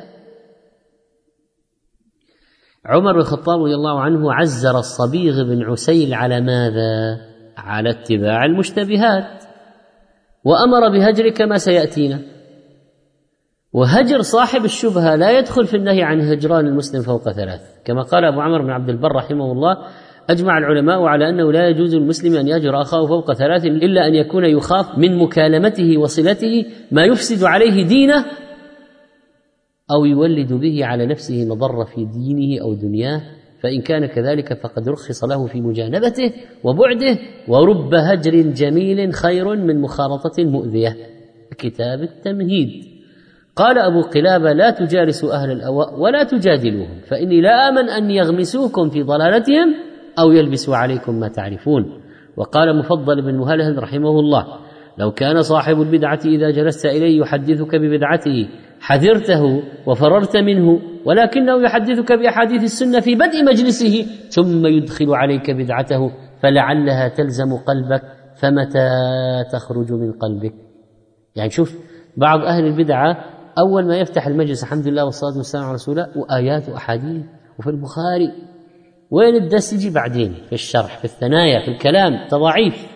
عمر بن الخطاب رضي الله عنه عزر الصبيغ بن عسيل على ماذا؟ على اتباع المشتبهات، وأمر بهجر كما سيأتينا. وهجر صاحب الشبهة لا يدخل في النهي عن هجران المسلم فوق 3، كما قال أبو عمرو بن عبد البر رحمه الله: أجمع العلماء على أنه لا يجوز للمسلم أن يهجر أخاه فوق 3 إلا أن يكون يخاف من مكالمته وصلته ما يفسد عليه دينه أو يولد به على نفسه مضرة في دينه أو دنياه، فإن كان كذلك فقد رخص له في مجانبته وبعده، ورب هجر جميل خير من مخالطة مؤذية. كتاب التمهيد. قال أبو قلابة: لا تجالسوا أهل الأهواء ولا تجادلوهم، فإني لا آمن أن يغمسوكم في ضلالتهم أو يلبسوا عليكم ما تعرفون. وقال مفضل بن مهلهل رحمه الله: لو كان صاحب البدعة إذا جلست إليه يحدثك ببدعته حذرته وفررت منه، ولكنه يحدثك بأحاديث السنة في بدء مجلسه ثم يدخل عليك بدعته فلعلها تلزم قلبك، فمتى تخرج من قلبك؟ يعني شوف بعض أهل البدعة أول ما يفتح المجلس الحمد لله والصلاة والسلام على رسول الله وآيات وأحاديث وفي البخاري، وين الدرس يجي بعدين؟ في الشرح، في الثنايا، في الكلام، تضاعيف.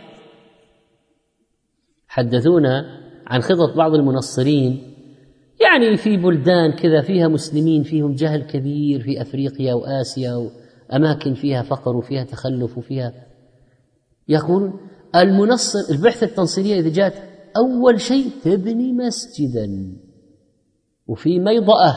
حدثونا عن خطط بعض المنصرين يعني في بلدان كذا فيها مسلمين فيهم جهل كبير، في أفريقيا وآسيا وأماكن فيها فقر وفيها تخلف وفيها، يقول المنصر البعثة التنصيرية إذا جاءت أول شيء تبني مسجدا وفي ميضأة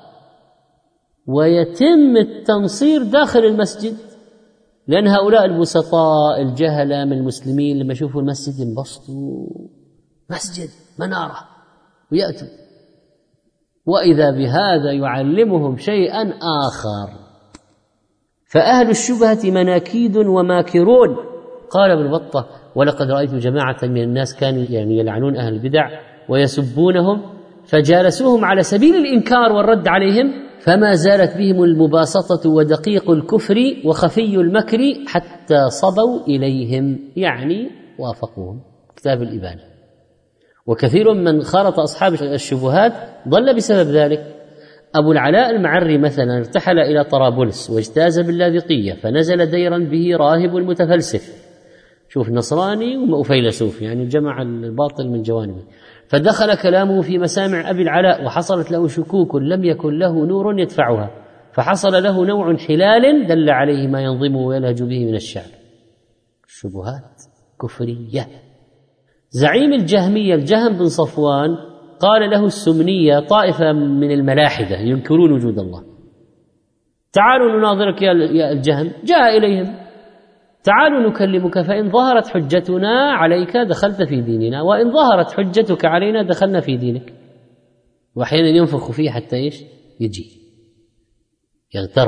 ويتم التنصير داخل المسجد، لأن هؤلاء البسطاء الجهلة من المسلمين لما يشوفوا المسجد ينبسطوا، مسجد منارة، ويأتوا وإذا بهذا يعلمهم شيئا آخر. فأهل الشبهة مناكيد وماكرون. قال ابن بطة: ولقد رأيت جماعة من الناس كانوا يعني يلعنون أهل البدع ويسبونهم، فجالسوهم على سبيل الإنكار والرد عليهم، فما زالت بهم المباسطة ودقيق الكفر وخفي المكر حتى صبوا إليهم، يعني وافقوهم. كتاب الإبانة. وكثير من خالط أصحاب الشبهات ضل بسبب ذلك. أبو العلاء المعري مثلا ارتحل إلى طرابلس واجتاز باللاذقية، فنزل ديرا به راهب متفلسف، شوف نصراني وفيلسوف، يعني جمع الباطل من جوانبه، فدخل كلامه في مسامع أبي العلاء وحصلت له شكوك لم يكن له نور يدفعها، فحصل له نوع انحلال دل عليه ما ينظمه ويلهج به من الشعر. الشبهات كفرية. زعيم الجهمية الجهم بن صفوان قال له السمنية طائفة من الملاحدة ينكرون وجود الله: تعالوا نناظرك يا الجهم. جاء إليهم: تعالوا نكلمك، فإن ظهرت حجتنا عليك دخلت في ديننا، وإن ظهرت حجتك علينا دخلنا في دينك. وأحيانا ينفخ فيه حتى يجي يغتر.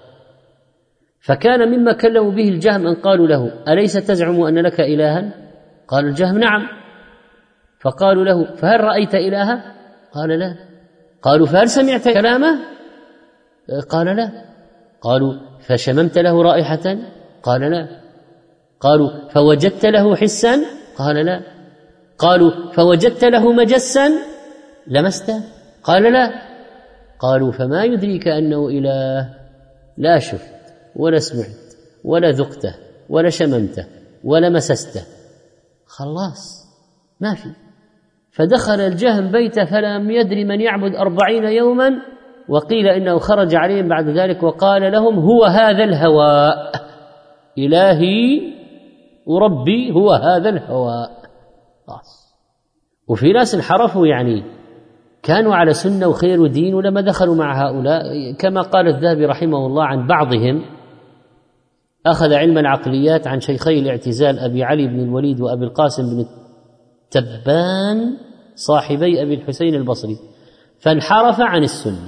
فكان مما كلموا به الجهم أن قالوا له: أليس تزعم أن لك إلها؟ قال الجهم: نعم. فقالوا له: فهل رأيت إلها؟ قال: لا. قالوا: فهل سمعت كلامه؟ قال: لا. قالوا: فشممت له رائحة؟ قال: لا. قالوا: فوجدت له حسا؟ قال: لا. قالوا: فوجدت له مجسا لمسته؟ قال: لا. قالوا: فما يدريك أنه إله؟ لا شفت ولا سمعت ولا ذقته ولا شممته ولا مسسته، خلاص ما في. فدخل الجهم بيته فلم يدري من يعبد 40 يوما، وقيل إنه خرج عليهم بعد ذلك وقال لهم: هو هذا الهواء، إلهي وربي هو هذا الهواء. خلاص. وفي ناس انحرفوا، يعني كانوا على سنة وخير ودين، ولما دخلوا مع هؤلاء كما قال الذهبي رحمه الله عن بعضهم: أخذ علم العقليات عن شيخي الاعتزال أبي علي بن الوليد وأبي القاسم بن التبان صاحبي أبي الحسين البصري، فانحرف عن السنة.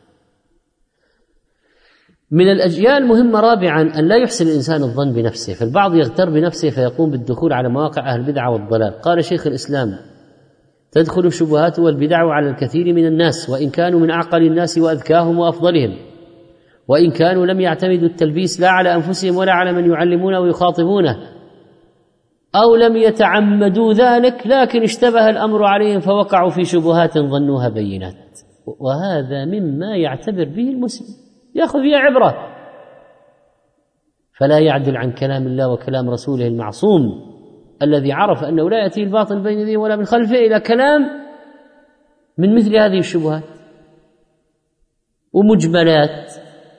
من الأجيال مهمة رابعا أن لا يحسن الإنسان الظن بنفسه، فالبعض يغتر بنفسه فيقوم بالدخول على مواقع أهل البدع والضلال. قال شيخ الإسلام: تدخل الشبهات والبدع على الكثير من الناس، وإن كانوا من أعقل الناس وأذكاهم وأفضلهم، وإن كانوا لم يعتمدوا التلبيس لا على أنفسهم ولا على من يعلمونه ويخاطبونه، أو لم يتعمدوا ذلك، لكن اشتبه الأمر عليهم فوقعوا في شبهات ظنوها بينات. وهذا مما يعتبر به المسلم، يأخذ فيها عبرة، فلا يعدل عن كلام الله وكلام رسوله المعصوم الذي عرف أنه لا يأتي الباطل بين يديه ولا من خلفه إلى كلام من مثل هذه الشبهات ومجملات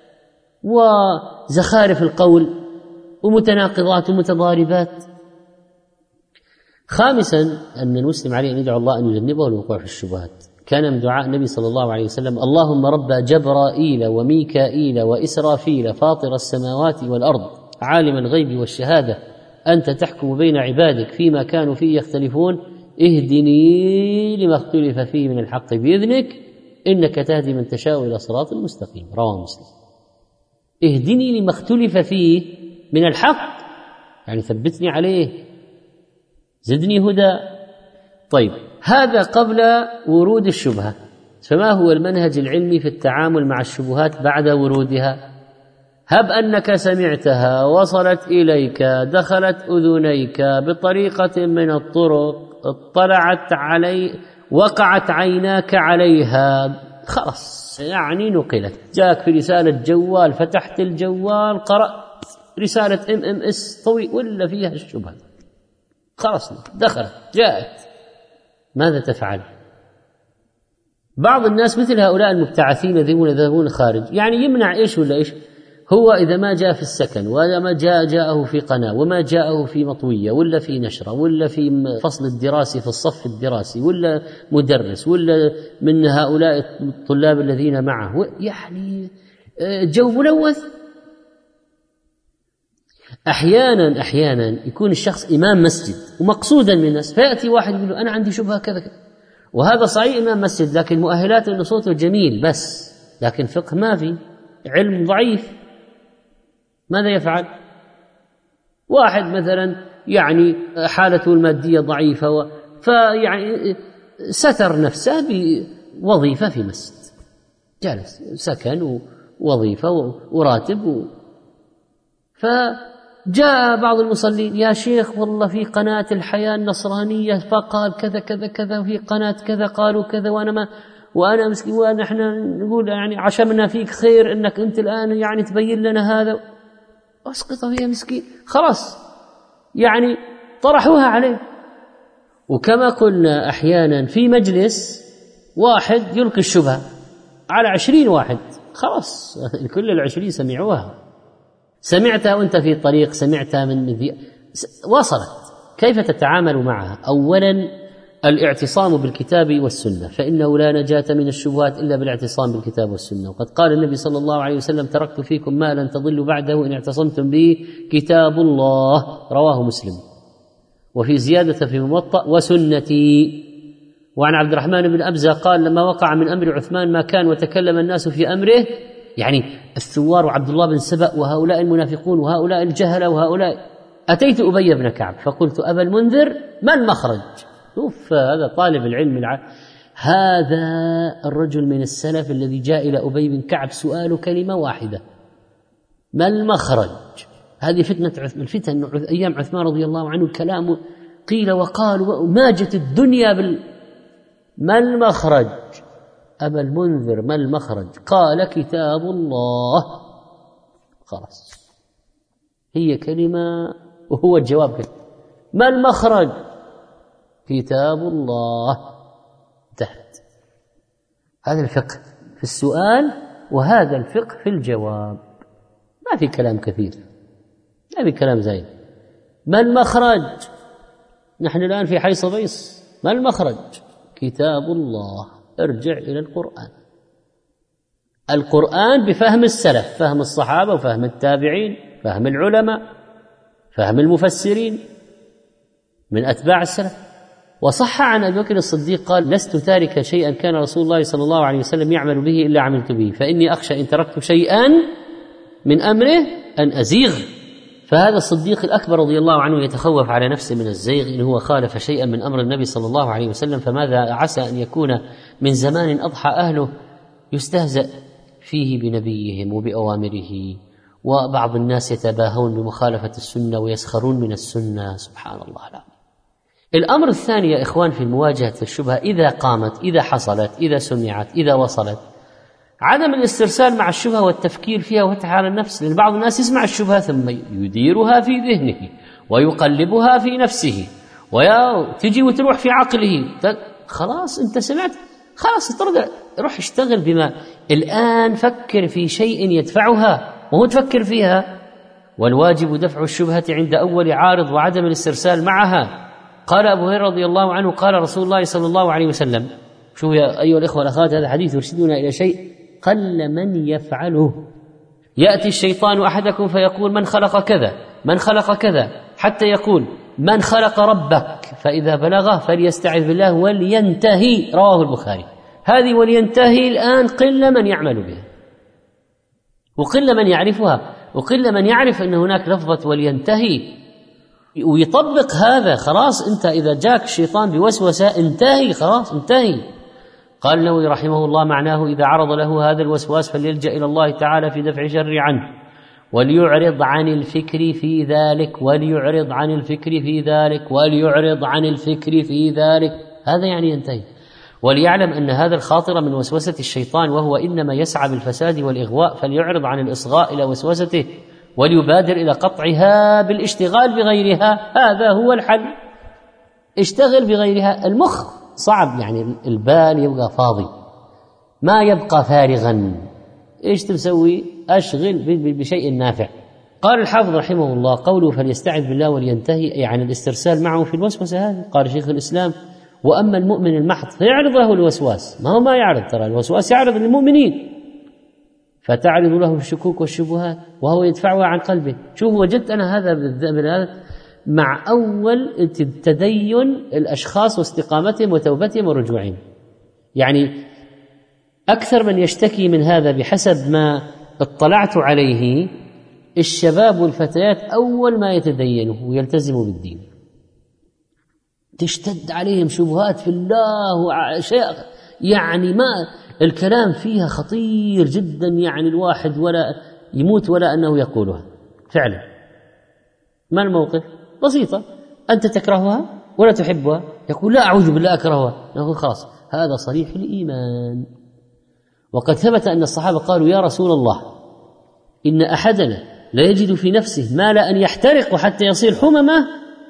وزخارف القول ومتناقضات ومتضاربات. خامسا أن المسلم عليه أن يدعو الله أن يجنبه الوقوع في الشبهات. كان من دعاء النبي صلى الله عليه وسلم: اللهم رب جبرائيل وميكائيل وإسرافيل فاطر السماوات والأرض عالم الغيب والشهادة، أنت تحكم بين عبادك فيما كانوا فيه يختلفون، اهدني لما اختلف فيه من الحق بإذنك إنك تهدي من تشاء إلى صراط مستقيم، رواه مسلم. اهدني لما اختلف فيه من الحق يعني ثبتني عليه، زدني هدى. طيب هذا قبل ورود الشبهة، فما هو المنهج العلمي في التعامل مع الشبهات بعد ورودها؟ هب أنك سمعتها، وصلت إليك، دخلت أذنيك بطريقة من الطرق، اطلعت علي، وقعت عيناك عليها، خلاص يعني نقلت، جاءك في رسالة جوال، فتحت الجوال قرأت رسالة MMS طويل ولا فيها الشبهة، خلاص دخلت جاءت، ماذا تفعل؟ بعض الناس مثل هؤلاء المبتعثين يذهبون خارج، يعني يمنع إيش ولا إيش؟ هو إذا ما جاء في السكن، ولا ما جاءه في قناة، وما جاءه في مطوية ولا في نشرة ولا في فصل الدراسي في الصف الدراسي ولا مدرس ولا من هؤلاء الطلاب الذين معه، يعني جو ملوث. أحيانا يكون الشخص إمام مسجد ومقصودا من الناس، فيأتي واحد يقول له أنا عندي شبهة كذا كذا، وهذا صحيح إمام مسجد لكن مؤهلات إنه صوته جميل بس، لكن فقه ما في، علم ضعيف، ماذا يفعل؟ واحد مثلا يعني حالته المادية ضعيفة فيعني ستر نفسه بوظيفة في مسجد، جالس سكن ووظيفة وراتب فجاء بعض المصلين، يا شيخ والله في قناة الحياة النصرانية فقال كذا كذا كذا، وفي قناة كذا قالوا كذا، وأنا مسكين، ونحن نقول يعني عشمنا فيك خير أنك أنت الآن يعني تبين لنا هذا، أسقط فيها مسكين، خلاص يعني طرحوها عليه. وكما قلنا أحيانا في مجلس واحد يلقي الشبهة على 20 واحد، خلاص كل 20 سمعوها، سمعتها وأنت في الطريق، سمعتها من ذي، وصلت، كيف تتعامل معها؟ أولا الاعتصام بالكتاب والسنة، فإنه لا نجاة من الشبهات إلا بالاعتصام بالكتاب والسنة، وقد قال النبي صلى الله عليه وسلم تركت فيكم ما لن تضلوا بعده إن اعتصمتم به كتاب الله، رواه مسلم. وفي زيادة في الموطأ وسنتي. وعن عبد الرحمن بن أبزة قال لما وقع من أمر عثمان ما كان وتكلم الناس في أمره، يعني الثوار وعبد الله بن سبأ وهؤلاء المنافقون وهؤلاء الجهلة وهؤلاء، أتيت أبي بن كعب فقلت أبا المنذر ما المخرج؟ شوف هذا طالب العلم هذا الرجل من السلف الذي جاء إلى أبي بن كعب سؤال كلمة واحدة، ما المخرج؟ هذه الفتن أيام عثمان رضي الله عنه، كلام قيل وقال وماجت الدنيا ما المخرج؟ أبا المنذر ما المخرج؟ قال كتاب الله، خلاص هي كلمة وهو الجواب كلمة. ما المخرج؟ كتاب الله، انتهت. هذا الفقه في السؤال وهذا الفقه في الجواب، ما في كلام كثير، ما في كلام زايد. ما المخرج؟ نحن الآن في حي صبيص، ما المخرج؟ كتاب الله، ارجع إلى القرآن بفهم السلف، فهم الصحابة وفهم التابعين، فهم العلماء، فهم المفسرين من أتباع السلف. وصح عن أبي بكر الصديق قال لست تاركا شيئا كان رسول الله صلى الله عليه وسلم يعمل به إلا عملت به، فإني أخشى إن تركت شيئا من أمره أن أزيغ. فهذا الصديق الأكبر رضي الله عنه يتخوف على نفسه من الزيغ إن هو خالف شيئا من أمر النبي صلى الله عليه وسلم، فماذا عسى أن يكون من زمان أضحى أهله يستهزأ فيه بنبيهم وبأوامره، وبعض الناس يتباهون بمخالفة السنة ويسخرون من السنة، سبحان الله. لا. الأمر الثاني يا إخوان في مواجهة الشبهة، إذا قامت، إذا حصلت، إذا سمعت، إذا وصلت، عدم الاسترسال مع الشبهة والتفكير فيها وفتح على النفس، لأن بعض الناس يسمع الشبهة ثم يديرها في ذهنه ويقلبها في نفسه وتجي وتروح في عقله، خلاص أنت سمعت، خلاص روح اشتغل بما الآن، فكر في شيء يدفعها وهو تفكر فيها. والواجب دفع الشبهة عند أول عارض وعدم الاسترسال معها. قال أبو هريرة رضي الله عنه قال رسول الله صلى الله عليه وسلم، شوفوا يا أيها الإخوة والأخوات، هذا حديث يرشدنا إلى شيء قل من يفعله. يأتي الشيطان أحدكم فيقول من خلق كذا من خلق كذا، حتى يقول من خلق ربك فإذا بلغه فليستعذ بالله ولينتهي، رواه البخاري. هذه ولينتهي الآن قل من يعمل بها، وقل من يعرفها، وقل من يعرف أن هناك لفظة ولينتهي ويطبق هذا. خلاص أنت إذا جاك الشيطان بوسوسة انتهي، خلاص انتهي. قال النووي رحمه الله معناه إذا عرض له هذا الوسواس فليلجأ إلى الله تعالى في دفع شر عنه، وليعرض عن الفكر في ذلك، وليعرض عن الفكر في ذلك، وليعرض عن الفكر في ذلك، هذا يعني ينتهي. وليعلم أن هذا الخاطر من وسوسة الشيطان، وهو إنما يسعى بالفساد والإغواء، فليعرض عن الإصغاء إلى وسوسته وليبادر إلى قطعها بالاشتغال بغيرها. هذا هو الحل، اشتغل بغيرها. المخ صعب، يعني البال يبقى فاضي، ما يبقى فارغا. ايش تسوي؟ اشغل بشيء نافع. قال الحافظ رحمه الله قوله فليستعذ بالله ولينتهي، أي عن الاسترسال معه في الوسوسة هذه. قال شيخ الإسلام وأما المؤمن المحض فيعرض له الوسواس، ما هو ما يعرض، ترى الوسواس يعرض للمؤمنين، فتعرض له الشكوك والشبهات وهو يدفعها عن قلبه. شوف وجدت أنا هذا مع أول تدين الأشخاص واستقامتهم وتوبتهم ورجوعهم. يعني أكثر من يشتكي من هذا بحسب ما اطلعت عليه الشباب والفتيات أول ما يتدينوا ويلتزموا بالدين، تشتد عليهم شبهات في الله شيء، يعني ما الكلام فيها خطير جدا، يعني الواحد ولا يموت ولا أنه يقولها فعلا. ما الموقف؟ بسيطة، أنت تكرهها ولا تحبها، يقول لا أعوذ بالله أكرهها، نقول خلاص هذا صريح الإيمان. وقد ثبت أن الصحابة قالوا يا رسول الله إن أحدنا لا يجد في نفسه ما لا أن يحترق حتى يصير حممة،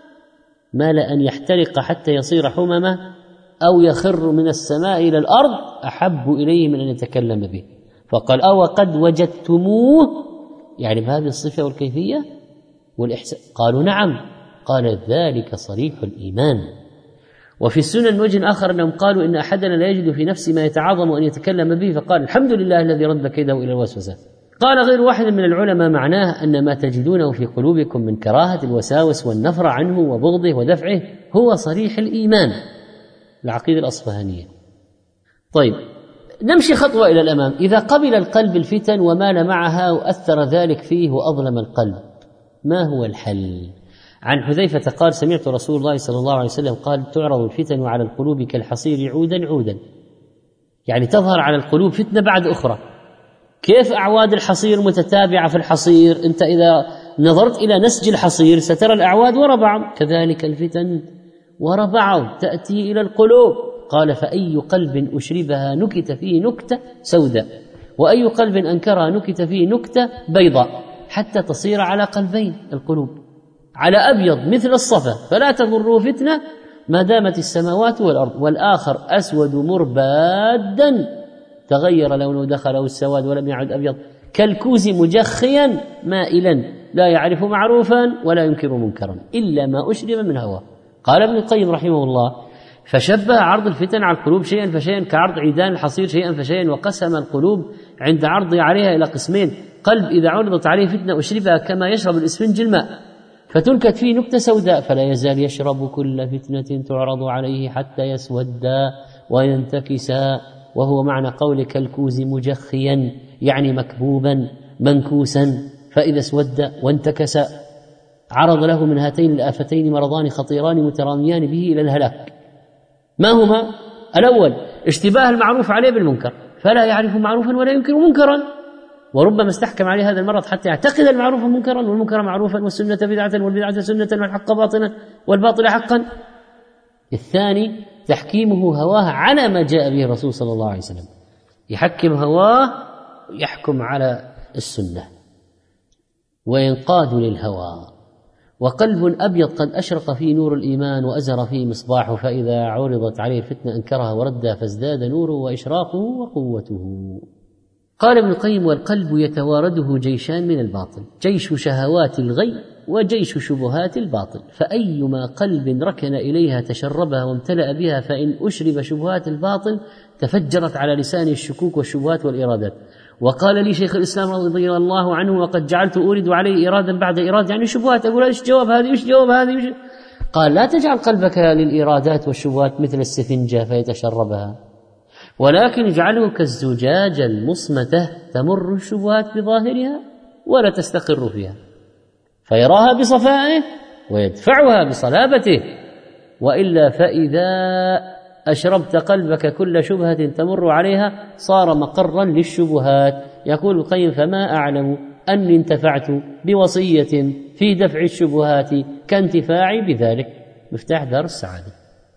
ما لا أن يحترق حتى يصير حممة أو يخر من السماء إلى الأرض أحب إليه من أن يتكلم به. فقال أو قد وجدتموه، يعني بهذه الصفة والكيفية والإحسان؟ قالوا نعم. قال ذلك صريح الإيمان. وفي السنن وجه آخر أنهم قالوا إن أحدنا لا يجد في نفسه ما يتعاظم أن يتكلم به، فقال الحمد لله الذي رد كيده إلى الوسوسة. قال غير واحد من العلماء معناه أن ما تجدونه في قلوبكم من كراهة الوساوس والنفر عنه وبغضه ودفعه هو صريح الإيمان، العقيدة الأصفهانية. طيب نمشي خطوة إلى الأمام. إذا قبل القلب الفتن ومال معها وأثر ذلك فيه وأظلم القلب، ما هو الحل؟ عن حذيفة قال سمعت رسول الله صلى الله عليه وسلم قال تعرض الفتن على القلوب كالحصير عودا عودا، يعني تظهر على القلوب فتنة بعد أخرى. كيف أعواد الحصير متتابعة في الحصير؟ أنت إذا نظرت إلى نسج الحصير سترى الأعواد وراء بعض، كذلك الفتن وراء بعض تأتي إلى القلوب. قال فأي قلب أشربها نكت فيه نكتة سوداء، وأي قلب أنكرها نكت فيه نكتة بيضاء، حتى تصير على قلبين القلوب، على أبيض مثل الصفا فلا تضره فتنة ما دامت السماوات والأرض، والآخر أسود مربادا تغير لونه دخله السواد ولم يعد أبيض، كالكوز مجخيا مائلا لا يعرف معروفا ولا ينكر منكرا إلا ما أشرب من هواه. قال ابن القيم رحمه الله فشبه عرض الفتن على القلوب شيئا فشيئا كعرض عيدان الحصير شيئا فشيئا، وقسم القلوب عند عرضه عليها إلى قسمين: قلب إذا عرضت عليه فتنة أشربها كما يشرب الإسفنج الماء فتنكت فيه نكتة سوداء فلا يزال يشرب كل فتنة تعرض عليه حتى يسودا وينتكسا، وهو معنى قولك الكوز مجخيا يعني مكبوبا منكوسا، فإذا اسود وانتكس عرض له من هاتين الآفتين مرضان خطيران متراميان به إلى الهلاك. ما هما؟ الأول اشتباه المعروف عليه بالمنكر فلا يعرف معروفا ولا ينكر منكرا، وربما استحكم عليه هذا المرض حتى يعتقد المعروف منكرا والمنكر معروفا والسنة بدعة والبدعة سنة والحق باطلا والباطل حقا. الثاني تحكيمه هواه على ما جاء به الرسول صلى الله عليه وسلم، يحكم هواه يحكم على السنة وينقاد للهوى. وقلب أبيض قد أشرق فيه نور الإيمان وأزهر فيه مصباحه، فإذا عرضت عليه الفتنة أنكرها وردها فازداد نوره وإشراقه وقوته. قال ابن القيم والقلب يتوارده جيشان من الباطل: جيش شهوات الغي وجيش شبهات الباطل، فأيما قلب ركن إليها تشربها وامتلأ بها، فإن أشرب شبهات الباطل تفجرت على لسانه الشكوك والشبهات والإرادات. وقال لي شيخ الإسلام رضي الله عنه وقد جعلت أورد عليه إرادا بعد إراد، يعني شبهات، أقول إيش جواب هذه إيش جواب هذه إيش؟ قال لا تجعل قلبك للإيرادات والشبهات مثل السفنجة فيتشربها، ولكن اجعله كالزجاجة المصمتة تمر الشبهات بظاهرها ولا تستقر فيها، فيراها بصفائه ويدفعها بصلابته، وإلا فإذا أشربت قلبك كل شبهة تمر عليها صار مقرا للشبهات. يقول القيم: فما أعلم أني انتفعت بوصية في دفع الشبهات كانتفاعي بذلك. مفتاح دار السعادة.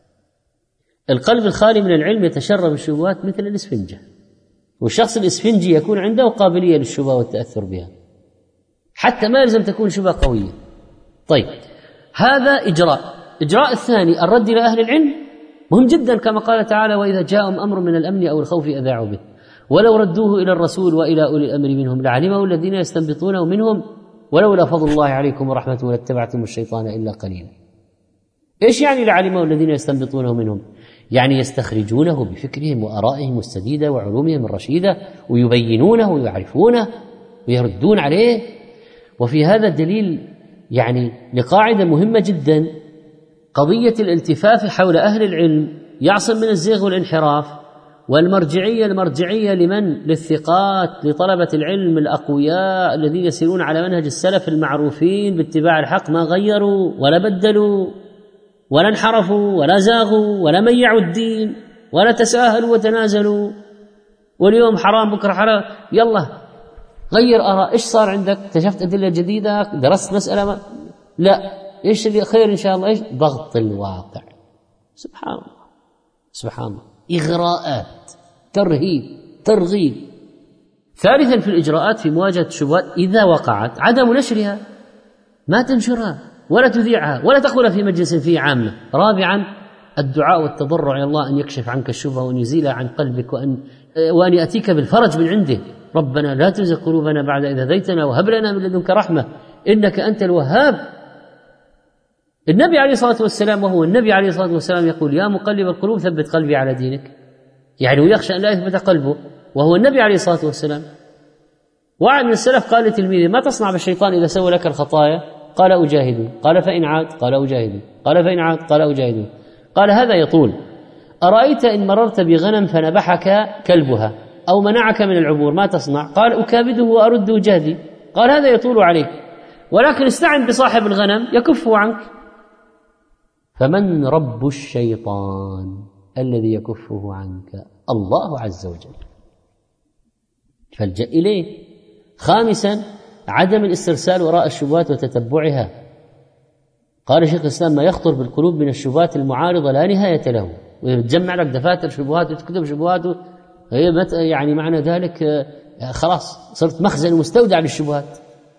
القلب الخالي من العلم يتشرب الشبهات مثل الإسفنجة، والشخص الإسفنجي يكون عنده قابلية للشبهة والتأثر بها، حتى ما يلزم تكون شبهة قوية. طيب، هذا إجراء الثاني الرد إلى أهل العلم مهم جدا، كما قال تعالى: وإذا جاءهم أمر من الأمن أو الخوف أذاعوا به ولو ردوه إلى الرسول وإلى أولي الأمر منهم لعلمه الذين يستنبطونه منهم ولولا فضل الله عليكم ورحمته لاتبعتم الشيطان إلا قليلا. إيش يعني لعلمه الذين يستنبطونه منهم؟ يعني يستخرجونه بفكرهم وآرائهم السديدة وعلومهم الرشيدة ويبينونه ويعرفونه ويردون عليه. وفي هذا دليل يعني لقاعدة مهمة جدا، قضية الالتفاف حول أهل العلم يعصم من الزيغ والانحراف، المرجعية لمن؟ للثقات، لطلبة العلم الأقوياء الذين يسيرون على منهج السلف المعروفين باتباع الحق، ما غيروا ولا بدلوا ولا انحرفوا ولا زاغوا ولا ميعوا الدين ولا تساهلوا وتنازلوا، واليوم حرام بكرة حرام، يلا غير آراء. إيش صار عندك؟ اكتشفت أدلة جديدة؟ درست مسألة ما؟ لا، إيش اللي خير إن شاء الله؟ إيش؟ ضغط الواقع. سبحان الله سبحان الله، إغراءات، ترهيب، ترغيب. ثالثا في الإجراءات في مواجهة الشبهات إذا وقعت عدم نشرها، ما تنشرها ولا تذيعها ولا تقول في مجلس فيه عامة. رابعا الدعاء والتضرع إلى الله أن يكشف عنك الشبهة وأن يزيلها عن قلبك وأن يأتيك بالفرج من عنده. ربنا لا تزغ قلوبنا بعد إذ هديتنا وهب لنا من لدنك رحمة إنك أنت الوهاب. النبي عليه الصلاة والسلام وهو النبي عليه الصلاة والسلام يقول: يا مقلب القلوب ثبت قلبي على دينك، يعني ويخشى أن لا يثبت قلبه وهو النبي عليه الصلاة والسلام. واحد من السلف قال لتلميذه: ما تصنع بالشيطان إذا سوى لك الخطايا؟ قال: أجاهده. قال: فإن عاد؟ قال: أجاهده. قال: فإن عاد؟ قال: أجاهده. قال: هذا يطول. أرأيت إن مررت بغنم فنبحك كلبها أو منعك من العبور ما تصنع؟ قال: أكابده وأرده جهدي. قال: هذا يطول عليك، ولكن استعن بصاحب الغنم يكفه عنك. فمن رب الشيطان الذي يكفه عنك؟ الله عز وجل، فالجأ إليه. خامسا عدم الاسترسال وراء الشبهات وتتبعها. قال شيخ الإسلام: ما يخطر بالقلوب من الشبهات المعارضة لا نهاية له، وتجمع لك دفاتر شبهات وتكتب شبهات هي يعني معنى ذلك خلاص صرت مخزن ومستودع للشبهات.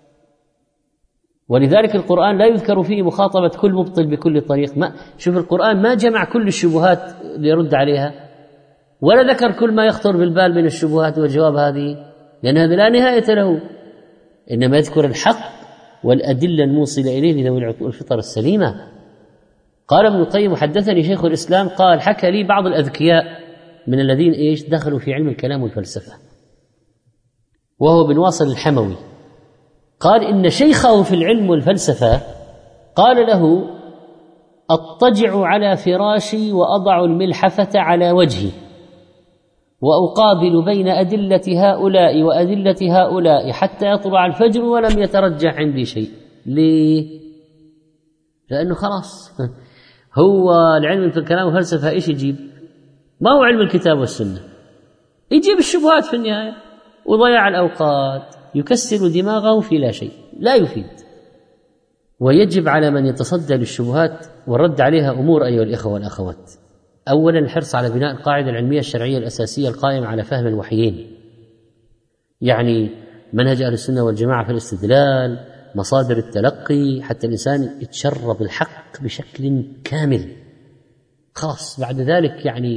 ولذلك القرآن لا يذكر فيه مخاطبة كل مبطل بكل طريق. شوف القرآن ما جمع كل الشبهات ليرد عليها، ولا ذكر كل ما يخطر بالبال من الشبهات والجواب هذه، لأن هذا لا نهاية له، إنما يذكر الحق والأدلة الموصلة إليه لذوي الفطر السليمة. قال ابن القيم: حدثني شيخ الإسلام قال: حكى لي بعض الأذكياء من الذين دخلوا في علم الكلام والفلسفة، وهو بن واصل الحموي، قال إن شيخه في العلم والفلسفة قال له: أضطجع على فراشي وأضع الملحفة على وجهي وأقابل بين أدلة هؤلاء وأدلة هؤلاء حتى يطلع الفجر ولم يترجح عندي شيء. ليه؟ لأنه خلاص هو العلم في الكلام والفلسفة إيش يجيب؟ ما هو علم الكتاب والسنة، يجيب الشبهات في النهاية وضياع الأوقات، يكسر دماغه في لا شيء، لا يفيد. ويجب على من يتصدى للشبهات والرد عليها أمور أيها الإخوة والأخوات. أولا الحرص على بناء القاعدة العلمية الشرعية الأساسية القائمة على فهم الوحيين، يعني منهج أهل السنة والجماعة في الاستدلال، مصادر التلقي، حتى الإنسان يتشرب الحق بشكل كامل. خلاص بعد ذلك يعني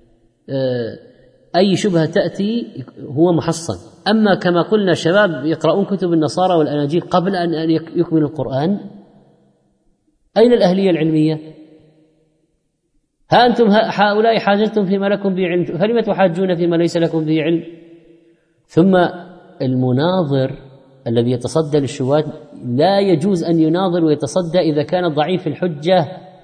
أي شبهة تأتي هو محصن. أما كما قلنا شباب يقرؤون كتب النصارى والأناجيل قبل أن يكملوا القرآن، أين الأهلية العلمية؟ ها أنتم هؤلاء حاجتم فيما لكم به علم فلم تحاجون فيما ليس لكم به علم. ثم المناظر الذي يتصدى للشبهات لا يجوز أن يناظر ويتصدى إذا كان ضعيف الحجة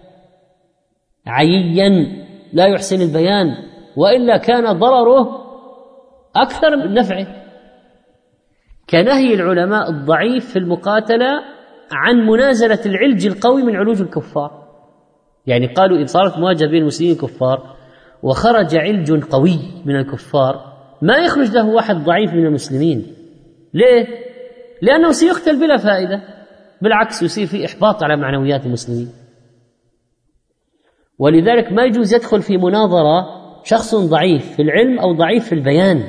عيا لا يحسن البيان، وإلا كان ضرره أكثر من نفعه، كنهي العلماء الضعيف في المقاتلة عن منازلة العلج القوي من علوج الكفار. يعني قالوا إذا صارت مواجهة بين المسلمين الكفار وخرج علج قوي من الكفار ما يخرج له واحد ضعيف من المسلمين. ليه؟ لأنه سيقتل بلا فائدة، بالعكس يصير في إحباط على معنويات المسلمين. ولذلك ما يجوز يدخل في مناظرة شخص ضعيف في العلم أو ضعيف في البيان.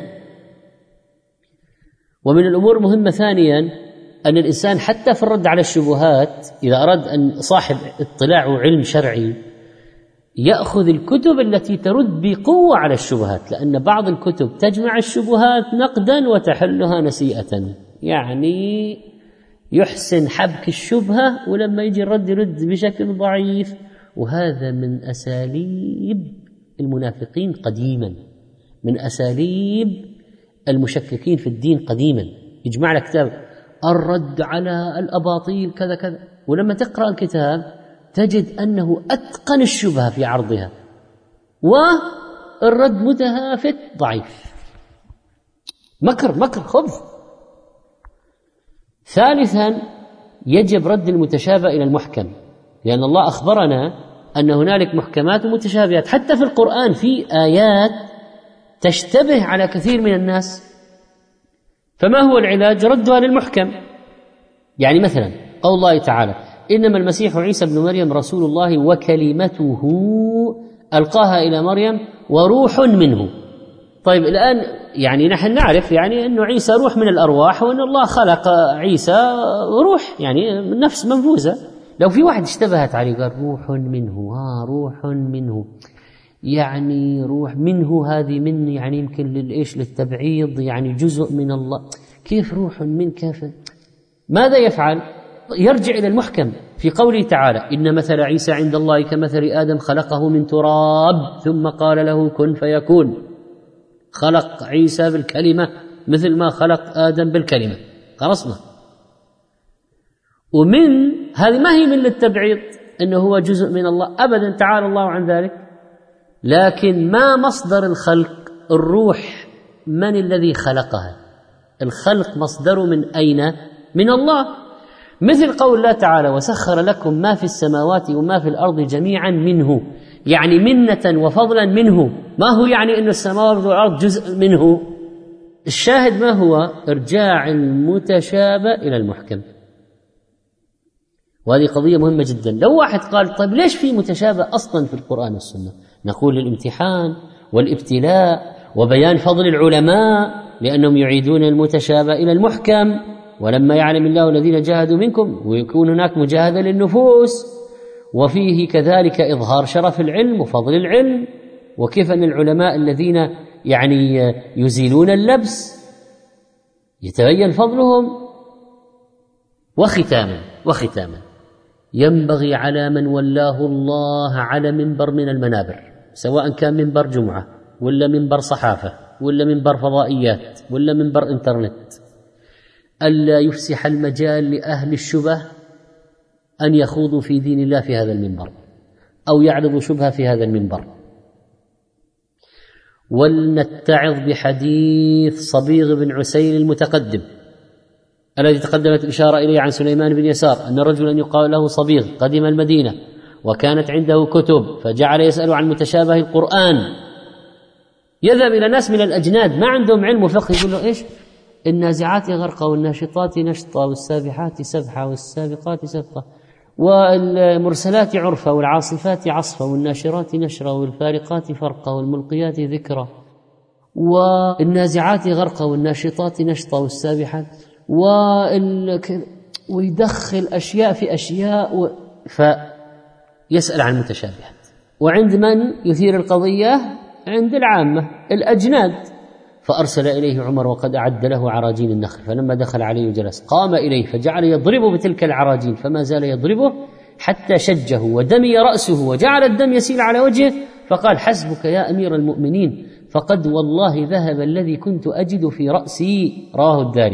ومن الأمور مهمة ثانيا أن الإنسان حتى في الرد على الشبهات إذا أراد أن صاحب اطلاع وعلم شرعي يأخذ الكتب التي ترد بقوة على الشبهات، لأن بعض الكتب تجمع الشبهات نقدا وتحلها نسيئة، يعني يحسن حبك الشبهة ولما يجي الرد يرد بشكل ضعيف. وهذا من أساليب المنافقين قديما، من أساليب المشككين في الدين قديما. يجمع لك كتاب الرد على الأباطيل كذا كذا، ولما تقرأ الكتاب تجد أنه أتقن الشبهة في عرضها والرد متهافت ضعيف، مكر خبث. ثالثا يجب رد المتشابه إلى المحكم، لأن الله أخبرنا أن هنالك محكمات ومتشابهات. حتى في القرآن في آيات تشتبه على كثير من الناس، فما هو العلاج؟ ردها للمحكم. يعني مثلا قول الله تعالى إنما المسيح عيسى ابن مريم رسول الله وكلمته ألقاها إلى مريم وروح منه. طيب الآن يعني نحن نعرف يعني أنه عيسى روح من الأرواح، وأن الله خلق عيسى روح يعني نفس منفوسة. لو في واحد اشتبهت عليه قال روح منه، روح منه، يعني روح منه هذه من يعني يمكن للتبعيض، يعني جزء من الله، كيف روح من كيف؟ ماذا يفعل؟ يرجع إلى المحكم في قوله تعالى إن مثل عيسى عند الله كمثل آدم خلقه من تراب ثم قال له كن فيكون. خلق عيسى بالكلمة مثل ما خلق آدم بالكلمة، خلصنا. ومن هذه ما هي من للتبعيض إنه هو جزء من الله أبدا، تعالى الله عن ذلك. لكن ما مصدر الخلق؟ الروح من الذي خلقها؟ الخلق مصدر من أين؟ من الله. مثل قول الله تعالى وسخر لكم ما في السماوات وما في الأرض جميعا منه، يعني منة وفضلا منه. ما هو يعني أن السماوات والأرض جزء منه؟ الشاهد ما هو؟ إرجاع المتشابه إلى المحكم. وهذه قضية مهمة جدا. لو واحد قال طيب ليش في متشابه أصلا في القرآن والسنة؟ نقول الامتحان والابتلاء وبيان فضل العلماء لأنهم يعيدون المتشابه إلى المحكم، ولما يعلم الله الذين جاهدوا منكم ويكون هناك مجاهدة للنفوس، وفيه كذلك إظهار شرف العلم وفضل العلم، وكيف أن العلماء الذين يعني يزيلون اللبس يتبين فضلهم. وختاما ينبغي على من ولاه الله على منبر من المنابر، سواء كان منبر جمعة ولا منبر صحافة ولا منبر فضائيات ولا منبر انترنت، ألا يفسح المجال لأهل الشبه أن يخوضوا في دين الله في هذا المنبر أو يعرضوا شبهة في هذا المنبر. ولنتعظ بحديث صبيغ بن عسير المتقدم الذي تقدمت الإشارة إليه عن سليمان بن يسار أن رجلا يقال له صبيغ قدم المدينة وكانت عنده كتب، فجعل يسأل عن متشابه القرآن. يذهب إلى ناس من الأجناد ما عندهم علم وفقه، يقول له إيش؟ النازعات غرقا والناشطات نشطا والسابحات سبحا والسابقات سبقا والمرسلات عرفا والعاصفات عصفا والناشرات نشرا والفارقات فرقا والملقيات ذكرا والنازعات غرقا والناشطات نشطا والسابحات ويدخل أشياء في أشياء فيسأل عن المتشابهات. وعند من يثير القضية؟ عند العامة الأجناد. فأرسل إليه عمر وقد أعد له عراجين النخل، فلما دخل عليه جلس قام إليه فجعل يضربه بتلك العراجين، فما زال يضربه حتى شجه ودمي رأسه وجعل الدم يسيل على وجهه، فقال حسبك يا أمير المؤمنين فقد والله ذهب الذي كنت أجد في رأسي. رواه الدارمي.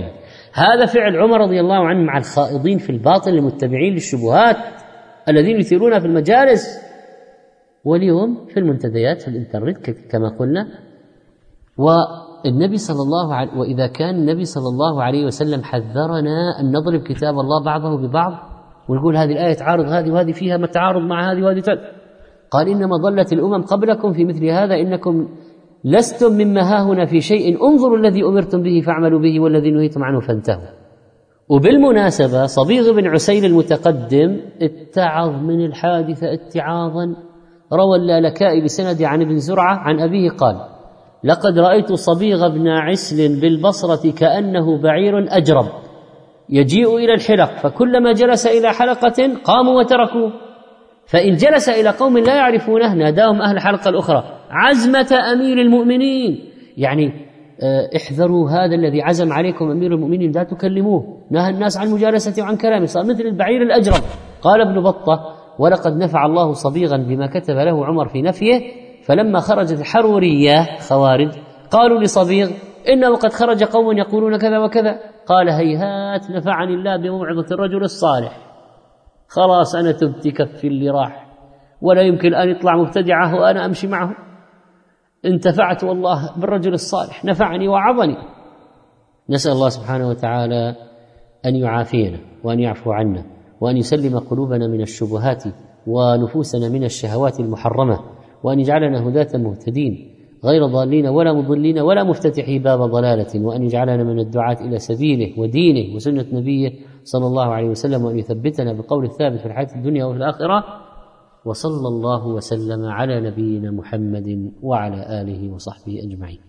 هذا فعل عمر رضي الله عنه مع الخائضين في الباطل المتبعين للشبهات الذين يثيرونها في المجالس، واليوم في المنتديات في الإنترنت كما قلنا. والنبي صلى الله عليه وإذا كان النبي صلى الله عليه وسلم حذرنا أن نضرب كتاب الله بعضه ببعض ونقول هذه الآية تعارض هذه وهذه فيها ما تعارض مع هذه وهذه قال إنما ضلت الأمم قبلكم في مثل هذا، إنكم لستم مما هاهنا في شيء، انظروا الذي أمرتم به فاعملوا به والذي نهيتم عنه فانتهوا. وبالمناسبة صبيغ بن عسيل المتقدم اتعظ من الحادثة اتعاظا. روى اللالكائي بسند عن ابن زرعة عن أبيه قال: لقد رأيت صبيغ بن عسل بالبصرة كأنه بعير أجرب يجيء إلى الحلق، فكلما جلس إلى حلقة قاموا وتركوه، فإن جلس إلى قوم لا يعرفونه ناداهم أهل الحلقة الأخرى عزمة أمير المؤمنين، يعني احذروا هذا الذي عزم عليكم أمير المؤمنين لا تكلموه، نهى الناس عن مجالسته وعن كلامه، صار مثل البعير الأجرب. قال ابن بطة: ولقد نفع الله صبيغا بما كتب له عمر في نفيه، فلما خرجت الحرورية خوارج قالوا لصبيغ: إنه قد خرج قوم يقولون كذا وكذا. قال: هيهات نفعني الله بموعظة الرجل الصالح، خلاص أنا تبت كفي اللي راح، ولا يمكن أن يطلع مبتدعه وأنا أمشي معه، انتفعت والله بالرجل الصالح نفعني وعظني. نسأل الله سبحانه وتعالى أن يعافينا وأن يعفو عنا وأن يسلم قلوبنا من الشبهات ونفوسنا من الشهوات المحرمة، وأن يجعلنا هداة مهتدين غير ضالين ولا مضلين ولا مفتتحي باب ضلالة، وأن يجعلنا من الدعاة إلى سبيله ودينه وسنة نبيه صلى الله عليه وسلم، وأن يثبتنا بالقول الثابت في الحياة الدنيا وفي الآخرة. وصلى الله وسلم على نبينا محمد وعلى آله وصحبه أجمعين.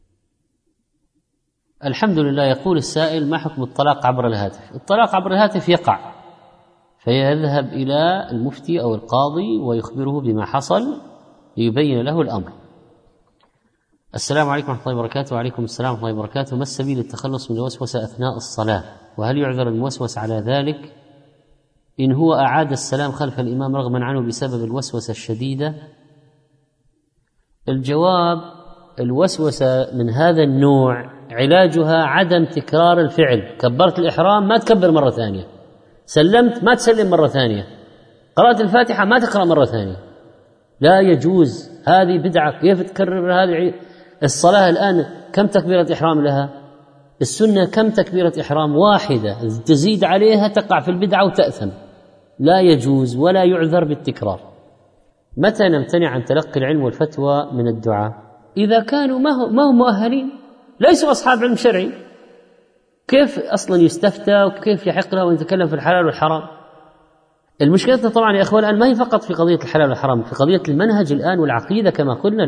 الحمد لله. يقول السائل: ما حكم الطلاق عبر الهاتف؟ الطلاق عبر الهاتف يقع، فيذهب إلى المفتي أو القاضي ويخبره بما حصل ليبين له الأمر. السلام عليكم ورحمة الله وبركاته. وعليكم السلام ورحمة الله وبركاته. ما السبيل للتخلص من الوسوسة أثناء الصلاة؟ وهل يعذر الموسوس على ذلك إن هو أعاد السلام خلف الإمام رغما عنه بسبب الوسوسة الشديدة؟ الجواب: الوسوسة من هذا النوع علاجها عدم تكرار الفعل. كبرت الإحرام ما تكبر مرة ثانية، سلمت ما تسلم مرة ثانية، قرأت الفاتحة ما تقرأ مرة ثانية، لا يجوز، هذه بدعة. كيف تكرر هذه؟ الصلاة الآن كم تكبيرة إحرام لها؟ السنة كم تكبيرة إحرام؟ واحدة، تزيد عليها تقع في البدعة وتأثم. لا يجوز ولا يعذر بالتكرار. متى نمتنع عن تلقي العلم والفتوى من الدعاء؟ إذا كانوا ما هم مؤهلين، ليسوا أصحاب علم شرعي، كيف أصلا يستفتى وكيف يحق له ويتكلم في الحلال والحرام؟ المشكلة طبعا يا أخوان الآن ما هي فقط في قضية الحلال والحرام، في قضية المنهج الآن والعقيدة كما قلنا.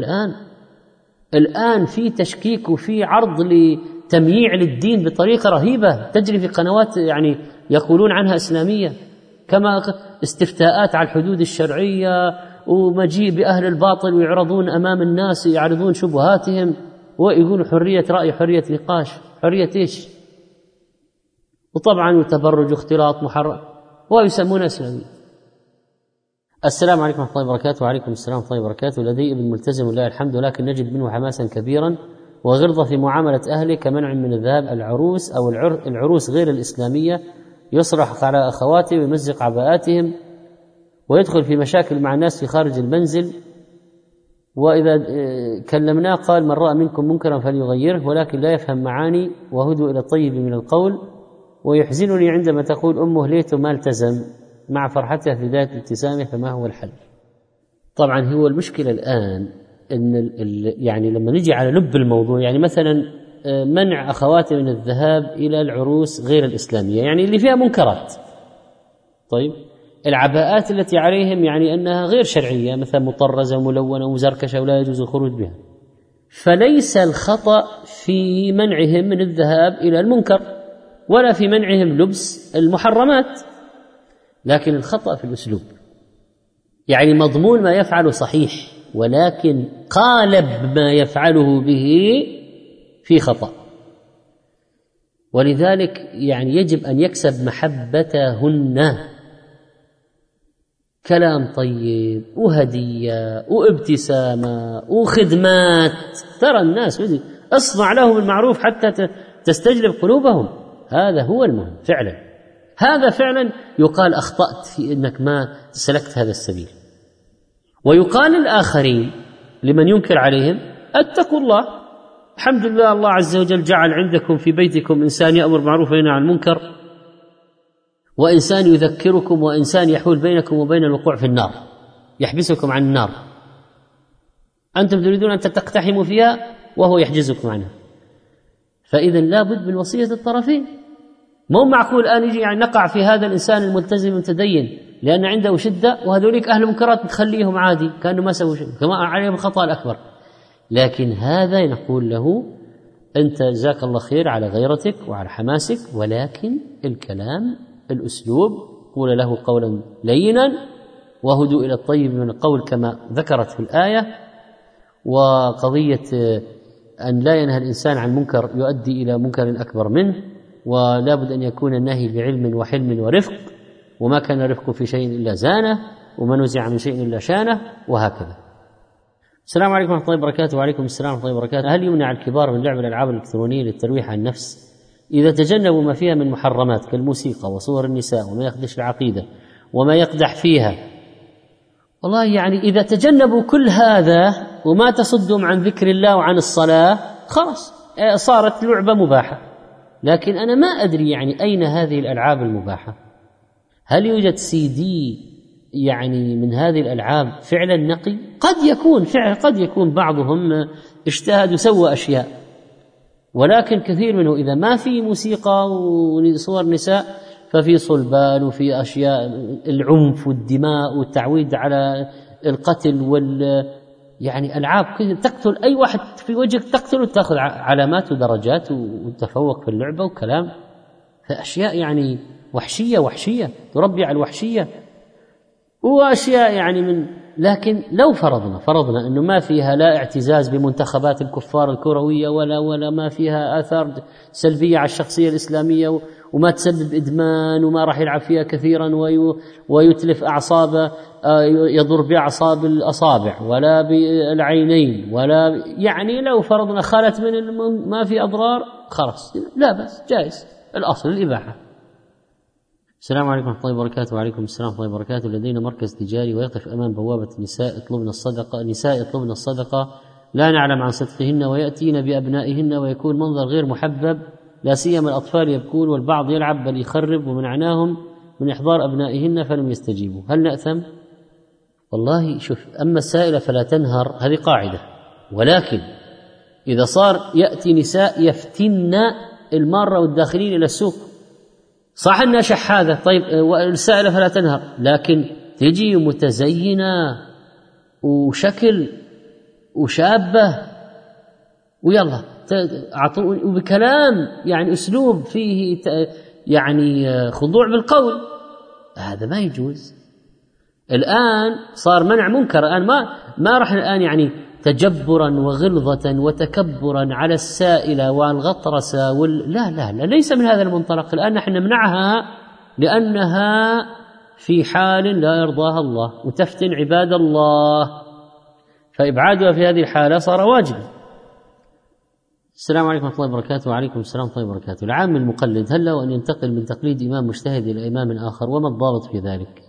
الآن في تشكيك وفي عرض لتمييع للدين بطريقة رهيبة تجري في قنوات يعني يقولون عنها إسلامية، كما استفتاءات على الحدود الشرعية، ومجيء بأهل الباطل ويعرضون أمام الناس يعرضون شبهاتهم ويقولوا حرية رأي، حرية نقاش، حرية إيش؟ وطبعا وتبرج واختلاط محرم ويسمون إسلامي. السلام عليكم ورحمة الله وبركاته. وعليكم السلام ورحمة الله وبركاته. لدي ابن ملتزم ولله الحمد، ولكن نجد منه حماسا كبيرا وغلظة في معاملة أهله، كمنع من الذهاب العروس أو العروس غير الإسلامية، يصرخ على أخواته ويمزق عباءاتهم ويدخل في مشاكل مع الناس في خارج المنزل. وإذا كلمناه قال: من رأى منكم منكرا فليغيره، ولكن لا يفهم معاني وهدوا إلى الطيب من القول. ويحزنني عندما تقول أمه: ليته ما التزم، مع فرحتها في بداية الابتسامة. فما هو الحل؟ طبعا هو المشكلة الآن إن يعني لما نجي على لب الموضوع، يعني مثلا منع أخواتي من الذهاب إلى العروس غير الإسلامية، يعني اللي فيها منكرات. طيب العباءات التي عليهم يعني أنها غير شرعية، مثلا مطرزة وملونة ومزركشة ولا يجوز الخروج بها، فليس الخطأ في منعهم من الذهاب إلى المنكر ولا في منعهم لبس المحرمات، لكن الخطأ في الأسلوب. يعني مضمون ما يفعل صحيح، ولكن قالب ما يفعله به في خطأ. ولذلك يعني يجب أن يكسب محبتهن، كلام طيب وهدية وابتسامة وخدمات. ترى الناس اصنع لهم المعروف حتى تستجلب قلوبهم. هذا هو المهم فعلا، هذا فعلا يقال أخطأت في أنك ما سلكت هذا السبيل. ويقال للآخرين لمن ينكر عليهم اتقوا الله، الحمد لله الله عز وجل جعل عندكم في بيتكم إنسان يأمر بالمعروف وينهى عن المنكر، وإنسان يذكركم، وإنسان يحول بينكم وبين الوقوع في النار، يحبسكم عن النار. أنتم تريدون أن تقتحموا فيها وهو يحجزكم عنها. فإذا لا بد من وصية الطرفين. مو معقول الآن يجي يعني نقع في هذا الإنسان الملتزم المتدين لأن عنده شدة، وهذوليك أهل المنكرات تخليهم عادي كأنه ما سووا شيء، كما عليهم الخطأ الأكبر. لكن هذا نقول له أنت جزاك الله خير على غيرتك وعلى حماسك، ولكن الكلام الأسلوب قول له قولا لينا وهدوا إلى الطيب من القول كما ذكرت في الآية. وقضية أن لا ينهى الإنسان عن منكر يؤدي إلى منكر أكبر منه، ولا بد أن يكون النهي بعلم وحلم ورفق، وما كان رفق في شيء إلا زانه، وما نزع من شيء إلا شانه، وهكذا. السلام عليكم ورحمة الله وبركاته. وعليكم السلام ورحمة الله وبركاته. هل يمنع الكبار من لعب الألعاب الإلكترونية للترويح عن النفس إذا تجنبوا ما فيها من محرمات كالموسيقى وصور النساء وما يخدش العقيدة وما يقدح فيها؟ والله يعني إذا تجنبوا كل هذا وما تصدهم عن ذكر الله وعن الصلاة خلاص صارت لعبة مباحة. لكن أنا ما أدري يعني أين هذه الألعاب المباحة. هل يوجد CD يعني من هذه الألعاب فعلا نقي؟ قد يكون فعلا، قد يكون بعضهم اجتهد وسوى أشياء، ولكن كثير منه إذا ما في موسيقى وصور نساء ففي صلبان وفي أشياء العنف والدماء والتعويد على القتل يعني ألعاب تقتل أي واحد في وجهك تقتل وتأخذ علامات ودرجات وتفوق في اللعبة وكلام، فأشياء يعني وحشية تربي على الوحشية وأشياء يعني من. لكن لو فرضنا أنه ما فيها لا اعتزاز بمنتخبات الكفار الكروية ولا ما فيها آثار سلبية على الشخصية الإسلامية وما تسبب إدمان وما راح يلعب فيها كثيرا ويتلف أعصابه، يضر بأعصاب الأصابع ولا بالعينين ولا يعني لو فرضنا خالت من ما في أضرار خلاص لا بس جائز، الأصل الإباحة. السلام عليكم ورحمة الله وبركاته. وعليكم السلام ورحمة الله وبركاته. لدينا مركز تجاري ويقف أمام بوابة نساء يطلبن الصدقة لا نعلم عن صدقهن ويأتين بأبنائهن ويكون منظر غير محبب، لا سيما الأطفال يبكون والبعض يلعب بل يخرب، ومنعناهم من إحضار أبنائهن فلم يستجيبوا. هل نأثم؟ والله شوف، أما السائلة فلا تنهر هذه قاعدة، ولكن إذا صار يأتي نساء يفتن المارة والداخلين إلى السوق صح أنها شحاذة، طيب والسائلة فلا تنهر، لكن تجي متزينة وشكل وشابة ويلا وبكلام يعني أسلوب فيه يعني خضوع بالقول، هذا ما يجوز. الآن صار منع منكر، الآن ما راح الآن يعني تجبرا وغلظة وتكبرا على السائلة والغطرسة لا ليس من هذا المنطلق. الآن نحن نمنعها لأنها في حال لا يرضاها الله وتفتن عباد الله، فإبعادها في هذه الحالة صار واجبا. السلام عليكم ورحمة الله وبركاته. وعليكم السلام ورحمة الله وبركاته. العام المقلد هل له أن ينتقل من تقليد إمام مجتهد إلى إمام آخر، وما الضابط في ذلك؟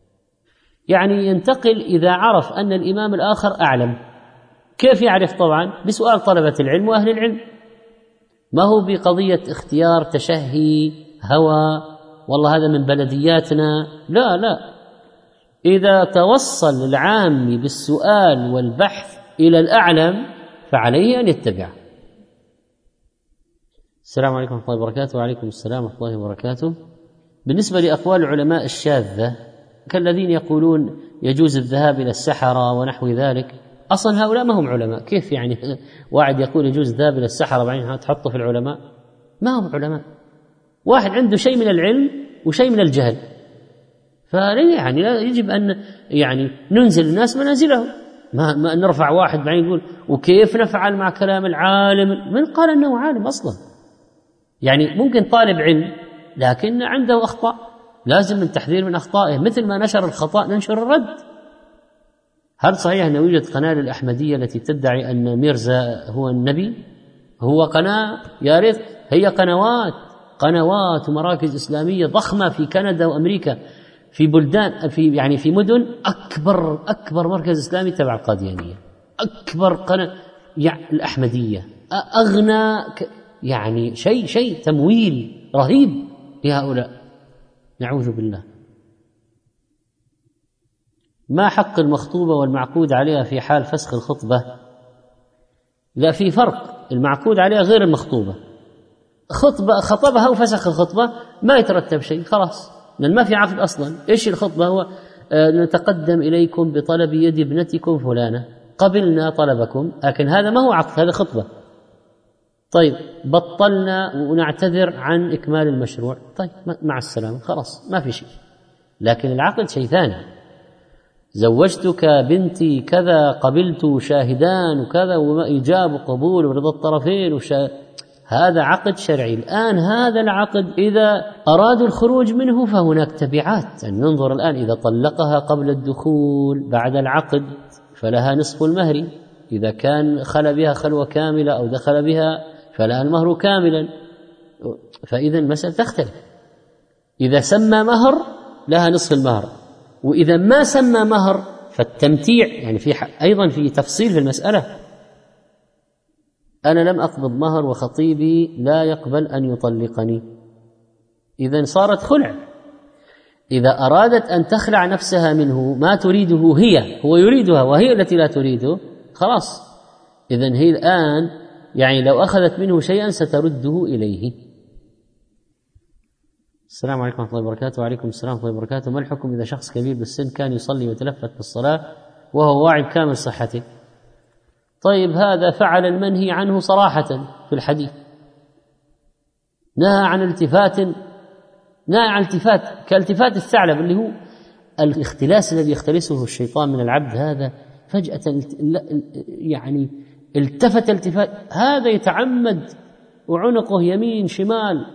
يعني ينتقل إذا عرف أن الإمام الآخر أعلم. كيف يعرف؟ طبعا بسؤال طلبة العلم وأهل العلم، ما هو بقضية اختيار تشهي هوى والله هذا من بلدياتنا، لا إذا توصل العام بالسؤال والبحث إلى الأعلم فعليه أن يتبعه. السلام عليكم ورحمة الله وبركاته. وعليكم السلام ورحمة الله وبركاته. بالنسبة لأقوال العلماء الشاذة كالذين يقولون يجوز الذهاب إلى السحرة ونحو ذلك، أصلا هؤلاء ما هم علماء. كيف يعني واحد يقول يجوز الذهاب إلى السحرة بعدين تحطه في العلماء؟ ما هم علماء، واحد عنده شيء من العلم وشيء من الجهل، يعني يجب أن يعني ننزل الناس منازلهم، ما نرفع واحد بعدين يقول وكيف نفعل مع كلام العالم. من قال أنه عالم أصلا؟ يعني ممكن طالب علم لكن عنده أخطاء، لازم من تحذير من أخطائه، مثل ما نشر الخطأ ننشر الرد. هل صحيح أن يوجد قناة الأحمدية التي تدعي أن ميرزا هو النبي؟ هو قناة؟ يا ريت، هي قنوات قنوات ومراكز إسلامية ضخمة في كندا وأمريكا، في بلدان، في مدن. أكبر مركز إسلامي تبع القاديانية، أكبر قناة يعني الأحمدية، أغنى يعني شيء تمويل رهيب لهؤلاء، نعوذ بالله. ما حق المخطوبة والمعقود عليها في حال فسخ الخطبة؟ لا، في فرق. المعقود عليها غير المخطوبة. خطبها وفسخ الخطبة ما يترتب شيء، خلاص، لأن ما في عقد أصلا. إيش الخطبة؟ هو نتقدم إليكم بطلب يد ابنتكم فلانة، قبلنا طلبكم، لكن هذا ما هو عقد، هذا خطبة. طيب بطلنا ونعتذر عن إكمال المشروع، طيب مع السلامة، خلاص ما في شيء. لكن العقد شيء ثاني. زوجتك بنتي كذا، قبلت شاهدان وكذا، وإيجاب وقبول ورضا الطرفين هذا عقد شرعي. الآن هذا العقد إذا أرادوا الخروج منه فهناك تبعات. يعني ننظر الآن، إذا طلقها قبل الدخول بعد العقد فلها نصف المهر، إذا كان خلى بها خلوة كاملة أو دخل بها فلها المهر كاملا. فإذا المسألة تختلف. إذا سمى مهر لها نصف المهر، وإذا ما سمى مهر فالتمتيع. يعني أيضا في تفصيل في المسألة. أنا لم أقبض مهر وخطيبي لا يقبل أن يطلقني، إذن صارت خلع. إذا أرادت أن تخلع نفسها منه، ما تريده هو يريدها وهي التي لا تريده، خلاص، إذن هي الآن يعني لو أخذت منه شيئا سترده إليه. السلام عليكم ورحمة الله وبركاته. وعليكم السلام ورحمة الله وبركاته. ما الحكم إذا شخص كبير بالسن كان يصلي ويتلفت في الصلاة وهو واعي بكامل صحته؟ طيب هذا فعل المنهي عنه صراحة في الحديث، نهى عن التفات كالتفات الثعلب، اللي هو الاختلاس الذي يختلسه الشيطان من العبد. هذا فجأة يعني التفت التفات، هذا يتعمد وعنقه يمين شمال،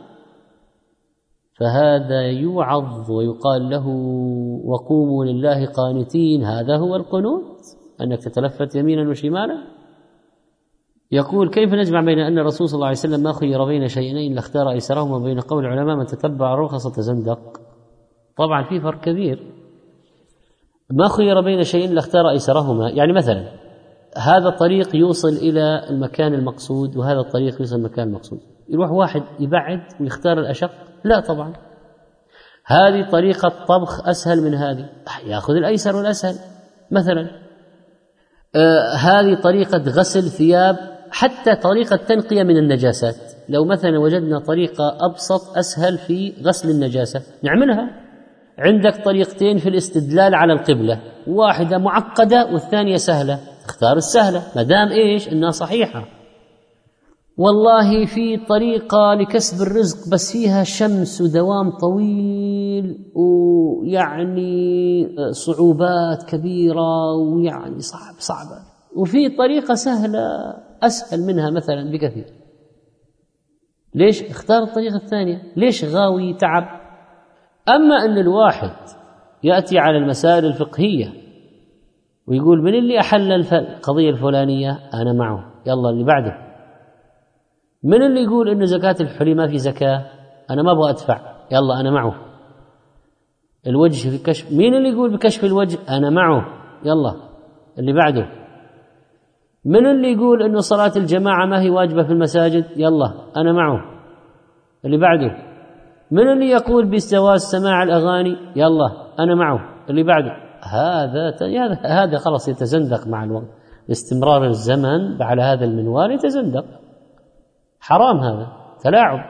فهذا يوعظ ويقال له وقوموا لله قانتين. هذا هو القنوت، أنك تتلفت يمينا وشمالا. يقول: كيف نجمع بين أن الرسول صلى الله عليه وسلم ما خير بين شيئين لاختار أيسرهما، وبين قول العلماء من تتبع الرخص تزندق؟ طبعا في فرق كبير. ما خير بين شيئين لاختار أيسرهما، يعني مثلا هذا الطريق يوصل إلى المكان المقصود وهذا الطريق يوصل المكان المقصود، يروح واحد يبعد ويختار الأشق؟ لا طبعا. هذه طريقة طبخ أسهل من هذه، يأخذ الأيسر والأسهل. مثلا هذه طريقة غسل ثياب، حتى طريقة تنقية من النجاسات. لو مثلا وجدنا طريقة أبسط أسهل في غسل النجاسة نعملها. عندك طريقتين في الاستدلال على القبلة، واحدة معقدة والثانية سهلة، اختار السهلة ما دام إنها صحيحة. والله في طريقة لكسب الرزق بس فيها شمس ودوام طويل ويعني صعوبات كبيرة ويعني صعبة، وفي طريقة سهلة أسهل منها مثلا بكثير. ليش اختار الطريقة الثانية؟ ليش غاوي تعب؟ أما أن الواحد يأتي على المسائل الفقهية ويقول من اللي أحل القضية الفلانية أنا معه، يلا اللي بعده. من اللي يقول إن زكاة الحلي ما في زكاة أنا ما أبغى أدفع، يلا أنا معه. الوجه في كشف، مين اللي يقول بكشف الوجه أنا معه، يلا اللي بعده. من اللي يقول إنه صلاة الجماعة ما هي واجبة في المساجد، يلا أنا معه اللي بعده. من اللي يقول بجواز سماع الأغاني، يلا أنا معه اللي بعده. هذا خلاص يتزندق مع الوقت، استمرار الزمن على هذا المنوال يتزندق، حرام، هذا تلاعب.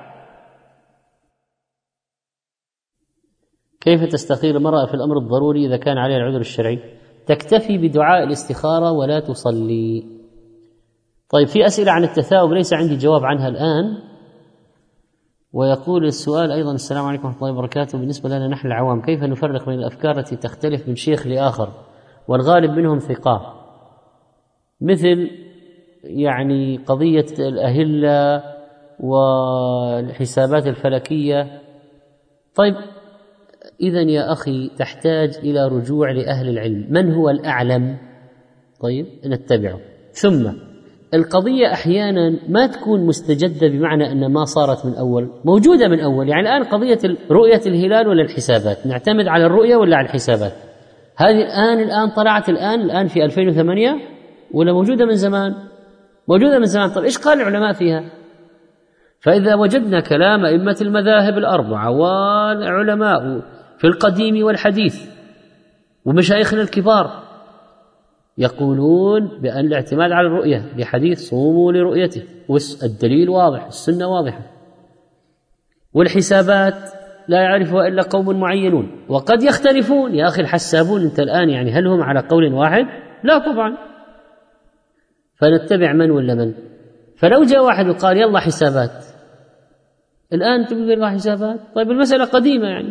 كيف تستخير المرأة في الأمر الضروري إذا كان عليها العذر الشرعي؟ تكتفي بدعاء الاستخارة ولا تصلي. طيب في أسئلة عن التثاؤب ليس عندي جواب عنها الآن. ويقول السؤال أيضا: السلام عليكم ورحمة الله وبركاته. بالنسبة لنا نحن العوام كيف نفرق بين الأفكار التي تختلف من شيخ لآخر والغالب منهم ثقة، مثل يعني قضية الأهلة والحسابات الفلكية؟ طيب إذن يا أخي تحتاج إلى رجوع لأهل العلم، من هو الأعلم؟ طيب نتبعه. ثم القضية أحيانا ما تكون مستجدة بمعنى أن ما صارت من أول، موجودة من أول. يعني الآن قضية رؤية الهلال ولا الحسابات، نعتمد على الرؤية ولا على الحسابات؟ هذه الآن طلعت الآن في 2008 ولا موجودة من زمان؟ موجودة من زمان. طيب إيش قال العلماء فيها؟ فإذا وجدنا كلام أئمة المذاهب الأربعة والعلماء في القديم والحديث ومشايخنا الكبار يقولون بأن الاعتماد على الرؤية بحديث صوموا لرؤيته، والدليل واضح، السنة واضحة. والحسابات لا يعرفها إلا قوم معينون وقد يختلفون. يا أخي الحسابون أنت الآن يعني هل هم على قول واحد؟ لا طبعا. فنتبع من ولا من؟ فلو جاء واحد وقال يلا حسابات، الآن تقول يلا حسابات، طيب المسألة قديمة يعني.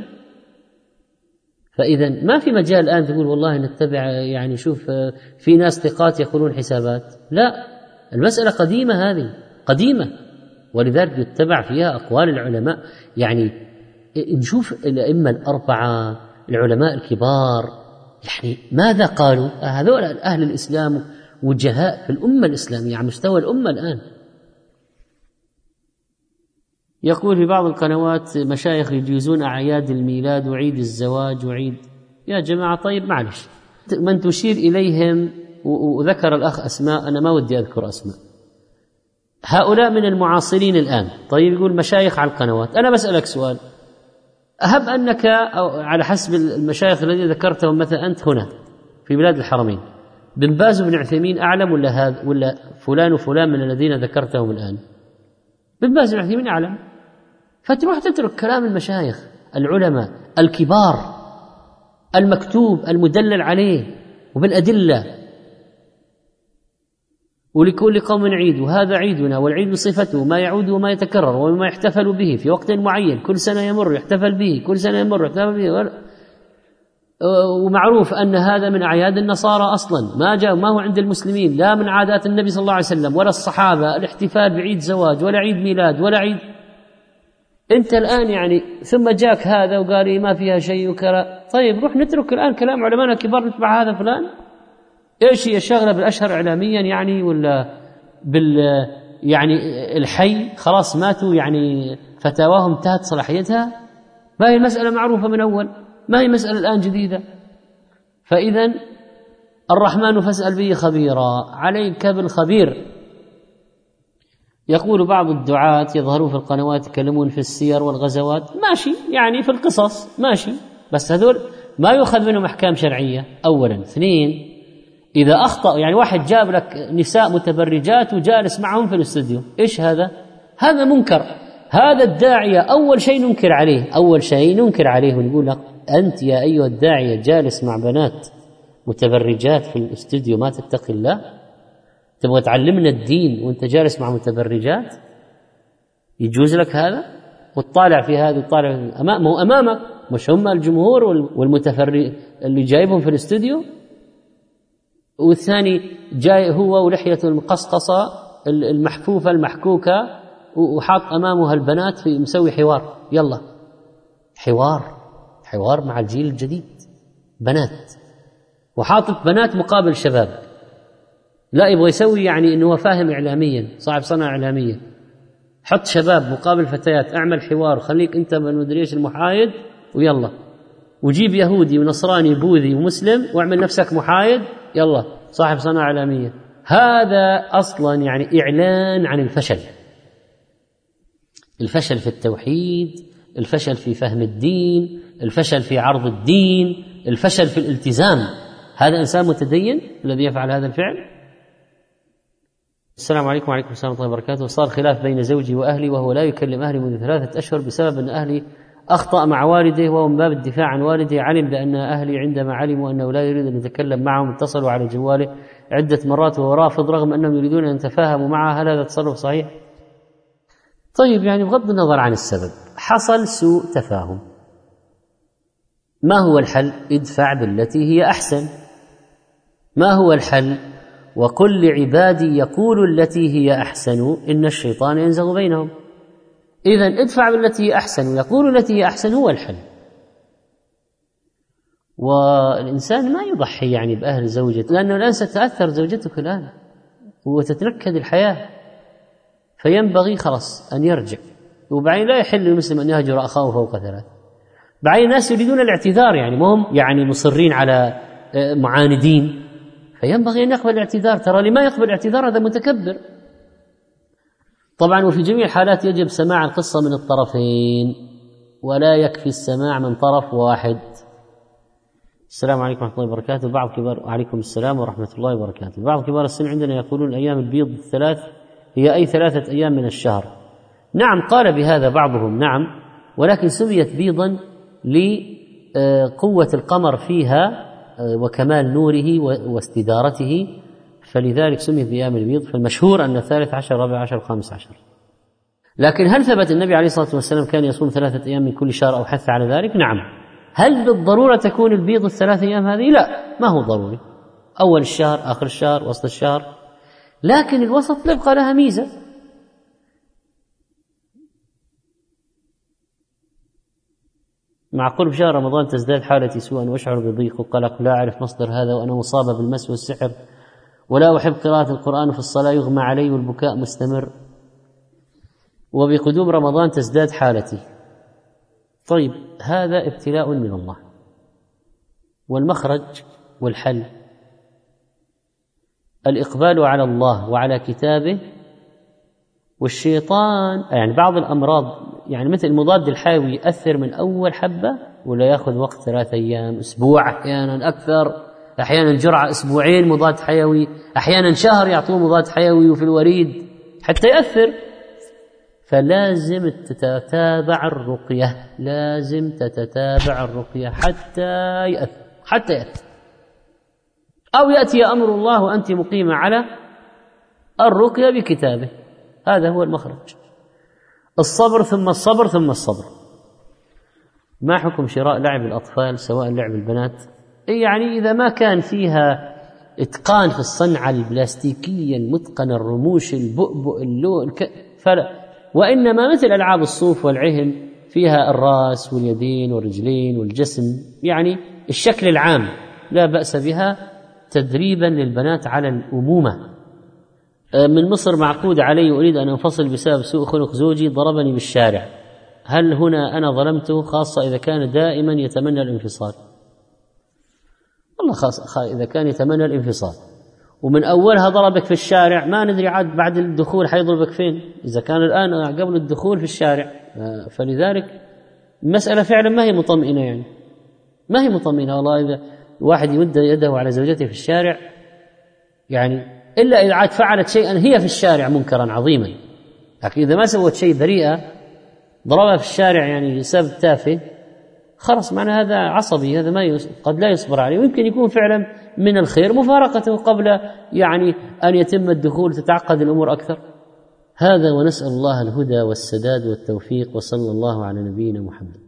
فإذا ما في مجال الآن تقول والله نتبع، يعني شوف في ناس ثقات يقولون حسابات، لا، المسألة قديمة، هذه قديمة، ولذلك يتبع فيها أقوال العلماء. يعني نشوف الأئمة الأربعة العلماء الكبار يعني ماذا قالوا. هذول أهل الإسلام وجهاء في الأمة الإسلامية على مستوى الأمة الآن. يقول في بعض القنوات مشايخ يجيزون أعياد الميلاد وعيد الزواج وعيد، يا جماعة طيب معلش، من تشير إليهم وذكر الأخ أسماء، أنا ما ودي أذكر أسماء، هؤلاء من المعاصرين الآن. طيب يقول مشايخ على القنوات، أنا بسألك سؤال، أهب أنك أو على حسب المشايخ الذين ذكرتهم مثلا أنت هنا في بلاد الحرمين، بن باز وابن عثيمين أعلم ولا فلان وفلان من الذين ذكرتهم الآن؟ بن باز وابن عثيمين أعلم. فتروح تترك كلام المشايخ العلماء الكبار المكتوب المدلل عليه وبالأدلة. ولكل قوم عيد، وهذا عيدنا، والعيد صفته ما يعود وما يتكرر وما يحتفل به في وقت معين، كل سنة يمر يحتفل به، كل سنة يمر يحتفل به. ومعروف أن هذا من أعياد النصارى أصلا، ما هو عند المسلمين، لا من عادات النبي صلى الله عليه وسلم ولا الصحابة الاحتفال بعيد زواج ولا عيد ميلاد ولا عيد. أنت الآن يعني ثم جاك هذا وقال لي ما فيها شيء وكذا. طيب روح نترك الآن كلام علماء الكبار نتبع هذا فلان. إيش هي الشغلة بالأشهر إعلاميا يعني ولا يعني الحي خلاص ماتوا يعني فتاواهم انتهت صلاحيتها؟ ما هي المسألة معروفة من أول، ما هي مسألة الآن جديدة. فإذا الرحمن فاسأل به خبيرا، عليك بالخبير. يقول بعض الدعاة يظهرون في القنوات يتكلمون في السير والغزوات، ماشي يعني في القصص ماشي، بس هذول ما يؤخذ منهم أحكام شرعية أولا. اثنين، إذا أخطأ يعني واحد جاب لك نساء متبرجات وجالس معهم في الاستوديو، إيش هذا؟ هذا منكر. هذا الداعية أول شيء ننكر عليه ونقول لك أنت يا أيها الداعية جالس مع بنات متبرجات في الاستوديو، ما تتقي الله؟ تبغى تعلمنا الدين وانت جالس مع متبرجات؟ يجوز لك هذا؟ وتطالع في هذا وتطالع أمامك، مش هم الجمهور والمتفرج اللي جايبهم في الاستوديو؟ والثاني جاي هو ولحيته المقصقصة المحفوفة المحكوكة وحاط أمامها البنات في مسوي حوار، يلا حوار مع الجيل الجديد، بنات، وحاطط بنات مقابل شباب. لا يبغى يسوي يعني إنه فاهم إعلاميا، صاحب صنعة إعلامية، حط شباب مقابل فتيات، أعمل حوار، خليك أنت من المدري إيش المحايد ويلا، وجيب يهودي ونصراني بوذي ومسلم واعمل نفسك محايد، يلا صاحب صناعة إعلامية. هذا أصلا يعني إعلان عن الفشل في التوحيد، الفشل في فهم الدين، الفشل في عرض الدين، الفشل في الالتزام. هذا إنسان متدين الذي يفعل هذا الفعل؟ السلام عليكم وعليكم السلام ورحمة الله وبركاته. صار خلاف بين زوجي وأهلي وهو لا يكلم أهلي منذ 3 أشهر بسبب أن أهلي أخطأ مع والده، وهو من باب الدفاع عن والده. علم بأن أهلي عندما علموا أنه لا يريد أن يتكلم معهم اتصلوا على جواله عدة مرات وهو رافض رغم أنهم يريدون أن يتفاهموا معه. هل هذا تصرف صحيح؟ طيب يعني بغض النظر عن السبب حصل سوء تفاهم، ما هو الحل؟ ادفع بالتي هي أحسن. ما هو الحل؟ وقل لعبادي يقولوا التي هي أحسن إن الشيطان ينزغ بينهم. إذن ادفع بالتي هي أحسن ويقول التي هي أحسن هو الحل. والإنسان ما يضحي يعني بأهل زوجته، لأنه الآن ستتأثر زوجتك الآن وتتنكد الحياة، فينبغي خلاص أن يرجع. وبعدين لا يحل للمسلم أن يهجر أخاه فوق 3. بعدين الناس يريدون الاعتذار، يعني ما هم يعني مصرين على معاندين، فينبغي أن يقبل الاعتذار. ترى لما يقبل الاعتذار هذا متكبر. طبعا وفي جميع الحالات يجب سماع القصة من الطرفين، ولا يكفي السماع من طرف واحد. السلام عليكم ورحمة الله وبركاته. وعليكم السلام ورحمة الله وبركاته. بعض كبار السن عندنا يقولون أيام البيض الثلاث هي أي 3 أيام من الشهر. نعم قال بهذا بعضهم، نعم، ولكن سميت بيضا لقوة القمر فيها وكمال نوره واستدارته، فلذلك سميت بأيام البيض. فالمشهور أن 13 14 15. لكن هل ثبت النبي عليه الصلاة والسلام كان يصوم 3 أيام من كل شهر أو حث على ذلك؟ نعم. هل بالضرورة تكون البيض ال3 أيام هذه؟ لا، ما هو ضروري، أول الشهر، آخر الشهر، وسط الشهر، لكن الوسط يبقى لها ميزة. معقول بشهر رمضان تزداد حالتي سوءا وأشعر بضيق وقلق، لا أعرف مصدر هذا وأنا مصابة بالمس والسحر، ولا أحب قراءة القرآن في الصلاة، يغمى علي والبكاء مستمر، وبقدوم رمضان تزداد حالتي. طيب هذا ابتلاء من الله، والمخرج والحل الإقبال على الله وعلى كتابه. والشيطان يعني بعض الأمراض يعني مثل المضاد الحيوي يأثر من أول حبة، ولا يأخذ وقت 3 أيام، أسبوع، أحيانا أكثر، أحيانا جرعة 2 مضاد حيوي، أحيانا شهر يعطوه مضاد حيوي وفي الوريد حتى يأثر. فلازم تتتابع الرقية، لازم تتتابع الرقية حتى يأثر، أو يأتي أمر الله وأنت مقيمة على الرقية بكتابه. هذا هو المخرج. الصبر ثم الصبر ثم الصبر. ما حكم شراء لعب الأطفال سواء لعب البنات؟ يعني إذا ما كان فيها إتقان في الصنعة البلاستيكية المتقنة، الرموش، البؤبؤ، اللون، فلا. وإنما مثل ألعاب الصوف والعهن فيها الرأس واليدين والرجلين والجسم، يعني الشكل العام، لا بأس بها تدريبا للبنات على الأمومة. من مصر معقود علي أريد أن أنفصل بسبب سوء خلق زوجي، ضربني بالشارع، هل هنا أنا ظلمته، خاصة إذا كان دائما يتمنى الانفصال؟ والله خاصة إذا كان يتمنى الانفصال ومن أولها ضربك في الشارع، ما ندري عاد بعد الدخول حيضربك فين، إذا كان الآن قبل الدخول في الشارع. فلذلك المسألة فعلا ما هي مطمئنة، يعني ما هي مطمئنة والله. إذا واحد يمد يده على زوجته في الشارع، يعني إلا إذا عاد فعلت شيئا هي في الشارع منكرا عظيما، لكن إذا ما سوت شيء بريئة ضربها في الشارع يعني سبب تافه، خلاص معنى هذا عصبي، هذا ما قد لا يصبر عليه، ويمكن يكون فعلا من الخير مفارقته قبل يعني أن يتم الدخول، تتعقد الأمور أكثر. هذا، ونسأل الله الهدى والسداد والتوفيق، وصلى الله على نبينا محمد.